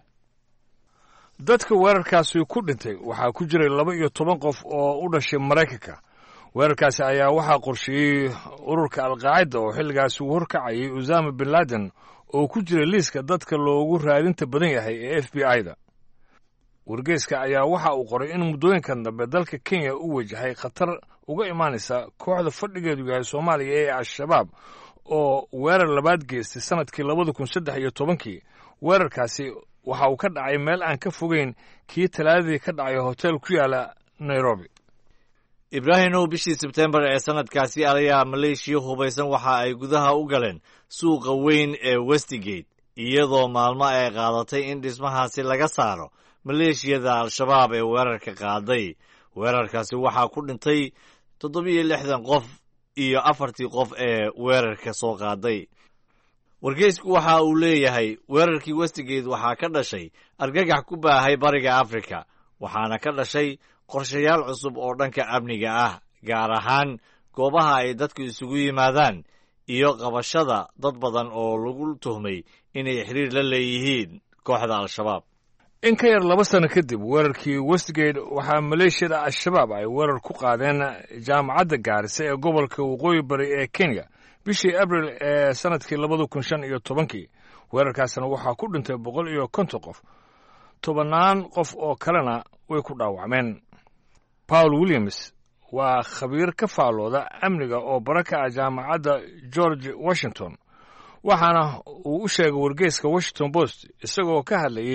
dadka weerarkaasi ku dhintay waxaa ku jiray laba iyo toban qof oo u dhashay maraykanka weerarkaasi ayaa waxaa qorsheeyey ururka alqaacida oo xilligaasi uu horkacayay usama bin laden oo ku jiray liiska dadka loogu raadinta badan yahay ee f b i-da wargeyska ayaa waxa uu qoray in muddooyinkan dambe dalka kenya u wajahay khatar uga imaanaysa kooxda fadhigeedu yahay soomaaliya ee al-shabaab oo weerar labaad geystay sanadkii labada kun saddex iyo tobankii weerarkaasi waxa uu ka dhacay meel aan ka fogeyn kii talaadadii ka dhacay hotel ku yaala nairobi ibraahimow bishii sebtembar ee sanadkaasi ayaa maleeshiya hubaysan waxa ay gudaha u galeen suuqa weyn ee westigate iyadoo maalmo ay qaadatay in dhismahaasi laga saaro maleeshiyada al-shabaab ee weerarka qaaday weerarkaasi waxaa ku dhintay toddobiyo lixdan qof iyo afartii qof ee weerarka soo qaaday wargeysku waxa uu leeyahay weerarkii westigate waxaa ka dhashay argagax ku baahay bariga afrika waxaana ka dhashay qorshayaal cusub oo dhanka amniga ah gaar ahaan goobaha ay dadku isugu yimaadaan iyo qabashada dad badan oo lagu tuhmay inay xiriir la leeyihiin kooxda al-shabaab in ka yar laba sano kadib weerarkii westgate waxaa maleeshiyada al-shabaab ay weerar ku qaadeen jaamacadda gaarisa ee gobolka waqooyi bari ee kenya bishii abril ee sanadkii labada kun shan iyo tobankii weerarkaasna waxaa ku dhintay boqol iyo konton qof tobannaan qof oo kalena way ku dhaawacmeen paul williams waa khabiir ka faallooda amniga oo bara ka ah jaamacadda george washington waxaana uu u sheegay wargeyska washington post isagoo ka hadlayey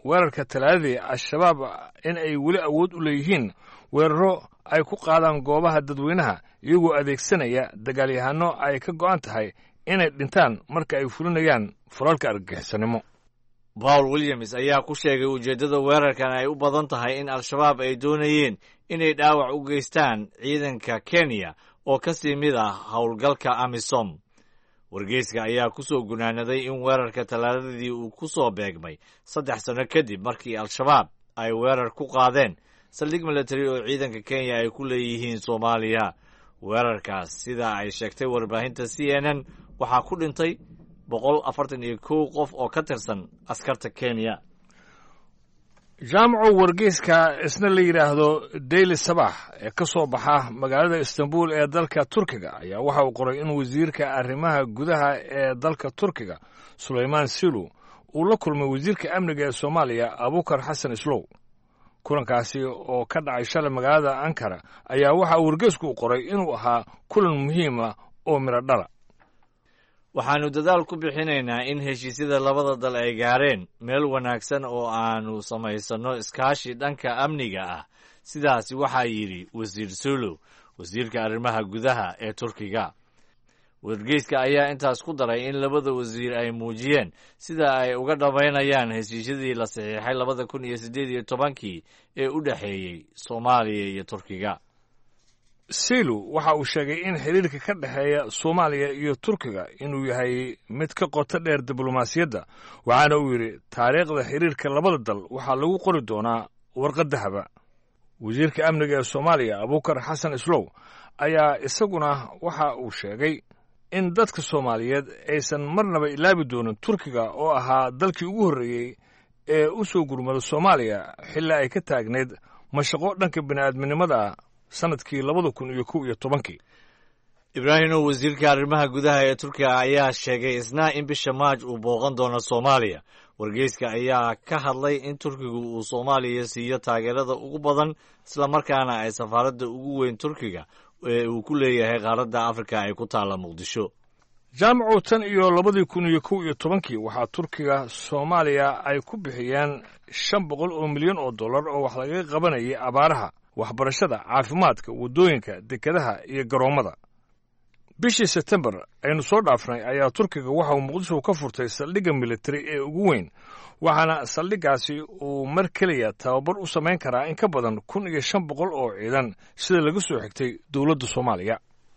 weerarka talaadadii al-shabaab in ay weli awood u leeyihiin weeraro ay ku qaadaan goobaha dadweynaha iyagoo adeegsanaya dagaalyahanno ay ka go'an tahay inay dhintaan marka ay fulinayaan falalka argagixisanimo. paul williams ayaa ku sheegay ujeeddada weerarkan ay u badan tahay in al-shabaab ay doonayeen inay dhaawac u geystaan ciidanka kenya oo ka sii mid ah howlgalka amisom. wargeyska ayaa ku soo gunaanaday in weerarka talaadadii uu ku soo beegmay saddex sanno kadib markii al-shabaab ay weerar ku qaadeen saldhig military oo ciidanka kenya ay ku leeyihiin soomaaliya. weerarkaas sida ay sheegtay warbaahinta c n n waxaa ku dhintay boqol afartan iyo kow qof oo ka tirsan askarta kenya. jaamaco wargeyska isna la yidhaahdo daily sabax ee ka soo baxa magaalada istanbul ee dalka turkiga ayaa waxa uu qoray in wasiirka arrimaha gudaha ee dalka turkiga sulaymaan silu uu la kulmay wasiirka amniga ee soomaaliya abukar xasan islow. kulankaasi oo ka dhacay shalay magaalada ankara ayaa waxa uu wargeysku u qoray inuu ahaa kulan muhiima oo midho dhala. waxaannu dadaal ku bixinaynaa in heshiisyada labada dal ay gaareen meel wanaagsan oo aannu samaysanno iskaashi dhanka amniga ah. sidaasi waxaa yidhi wasiir sulu, wasiirka arrimaha gudaha ee turkiga. wargeyska ayaa intaas ku daray in labada wasiir ay muujiyeen sida ay uga dhammaynayaan heshiisyadii la saxiixay labada kun iyo siddeed iyo tobankii ee u dhexeeyey soomaaliya iyo turkiga. silu waxa uu sheegay in xiriirka ka dhexeeya soomaaliya iyo turkiga inuu yahay mid ka qoto dheer diblomaasiyadda, waxaana uu yidhi taariikhda xiriirka labada dal waxaa lagu qori doonaa warqad dahaba. wasiirka amniga ee soomaaliya abukar xasan islow ayaa isaguna waxa uu sheegay in dadka soomaaliyeed aysan marnaba ilaabi doonin turkiga oo ahaa dalkii ugu horreeyey ee u soo gurmada soomaaliya xilli ay ka taagnayd mashaqo dhanka bini'aadminimada ah sanadkii labada kun iyo kow iyo tobankii. ibraahimow wasiirka arrimaha gudaha ee turkiga ayaa sheegay isna in bisha maaj uu booqan doono soomaaliya. wargeyska ayaa ka hadlay in turkigu uu soomaaliya siiyo taageerada ugu badan islamarkaana ay safaaradda ugu weyn turkiga ee uu ku leeyahay qaaradda afrika ay ku taalla muqdisho. jaamacu tan iyo labadii kun iyo kow iyo tobankii waxaa turkiga soomaaliya ay ku bixiyeen shan boqol oo milyan oo dollar oo wax lagaga qabanayay abaaraha, waxbarashada, caafimaadka, waddooyinka, dekedaha iyo garoommada. bishii sebtembar aynu soo dhaafnay ayaa turkiga waxa uu muqdisho ka furtay saldhigga militari ee ugu weyn, waxaana saldhiggaasi uu mar keliya tababar u samayn karaa in ka badan kun iyo shan boqol oo ciidan sida laga soo xigtay dowladda soomaaliya.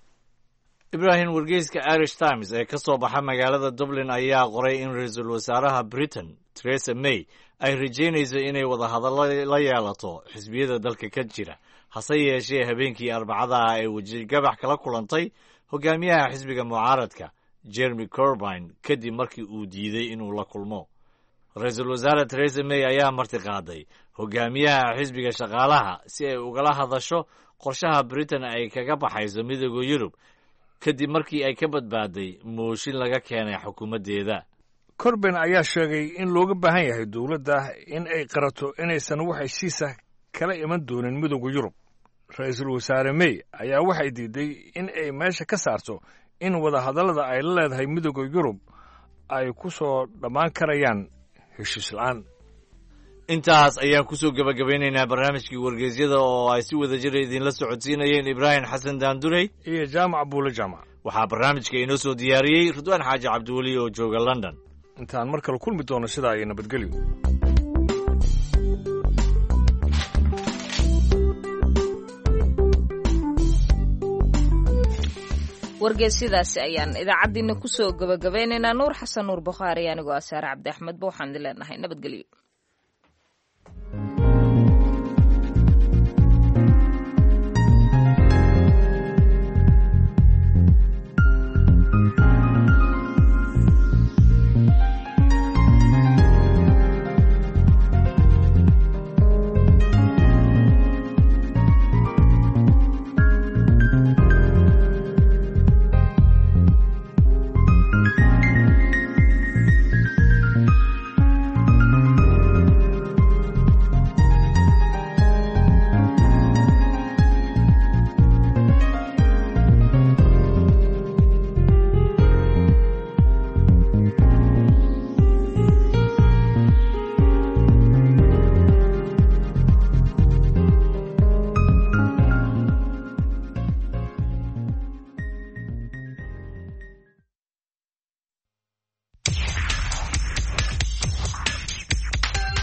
ibraahim wargeyska irish times ee ka soo baxa magaalada dublin ayaa qoray in ra-iisul wasaaraha britain theresa may ay rajaynayso inay wadahadallo la yeelato xisbiyada dalka ka jira, hase yeeshee habeenkii arbacada ah ee wejigabax kala kulantay hogaamiyaha xisbiga mucaaradka jeremy corbyn kadib markii uu diiday inuu la kulmo. ra-iisul wasaare theresa may ayaa marti qaaday hogaamiyaha xisbiga shaqaalaha si ay ugala hadasho qorshaha britain ay kaga baxayso midooda yurub kadib markii ay ka badbaaday mooshin laga keenay xukuumaddeeda. corbyn ayaa sheegay in looga baahan yahay dowladda in ay qarato inaysan wax heshiisa kala iman doonin midooda yurub. ra-iisul wasaare may ayaa waxay diiday in ay meesha ka saarto in wadahadallada ay la leedahay midooda yurub ay ku soo dhammaan karayaan heshiis la'aan. intaas ayaan ku soo gebagabaynaynaa barnaamijkii wargeysyada oo ay si wada jira idinla socodsiinayeen ibraahim xasan daandurey iyo jaamac buule jaamac. waxaa barnaamijka inoo soo diyaariyey ridwaan xaaji cabdiweli oo jooga london. intaan mar kale kulmi doono sidaa iyo nabadgelyo. wargeysyadaasi ayaan idaacaddiina ku soo gebagabaynaynaa. nuur xasan nuur bukhaari anigoo asaare cabdi axmedba waxaan idin leenahay nabadgelyo.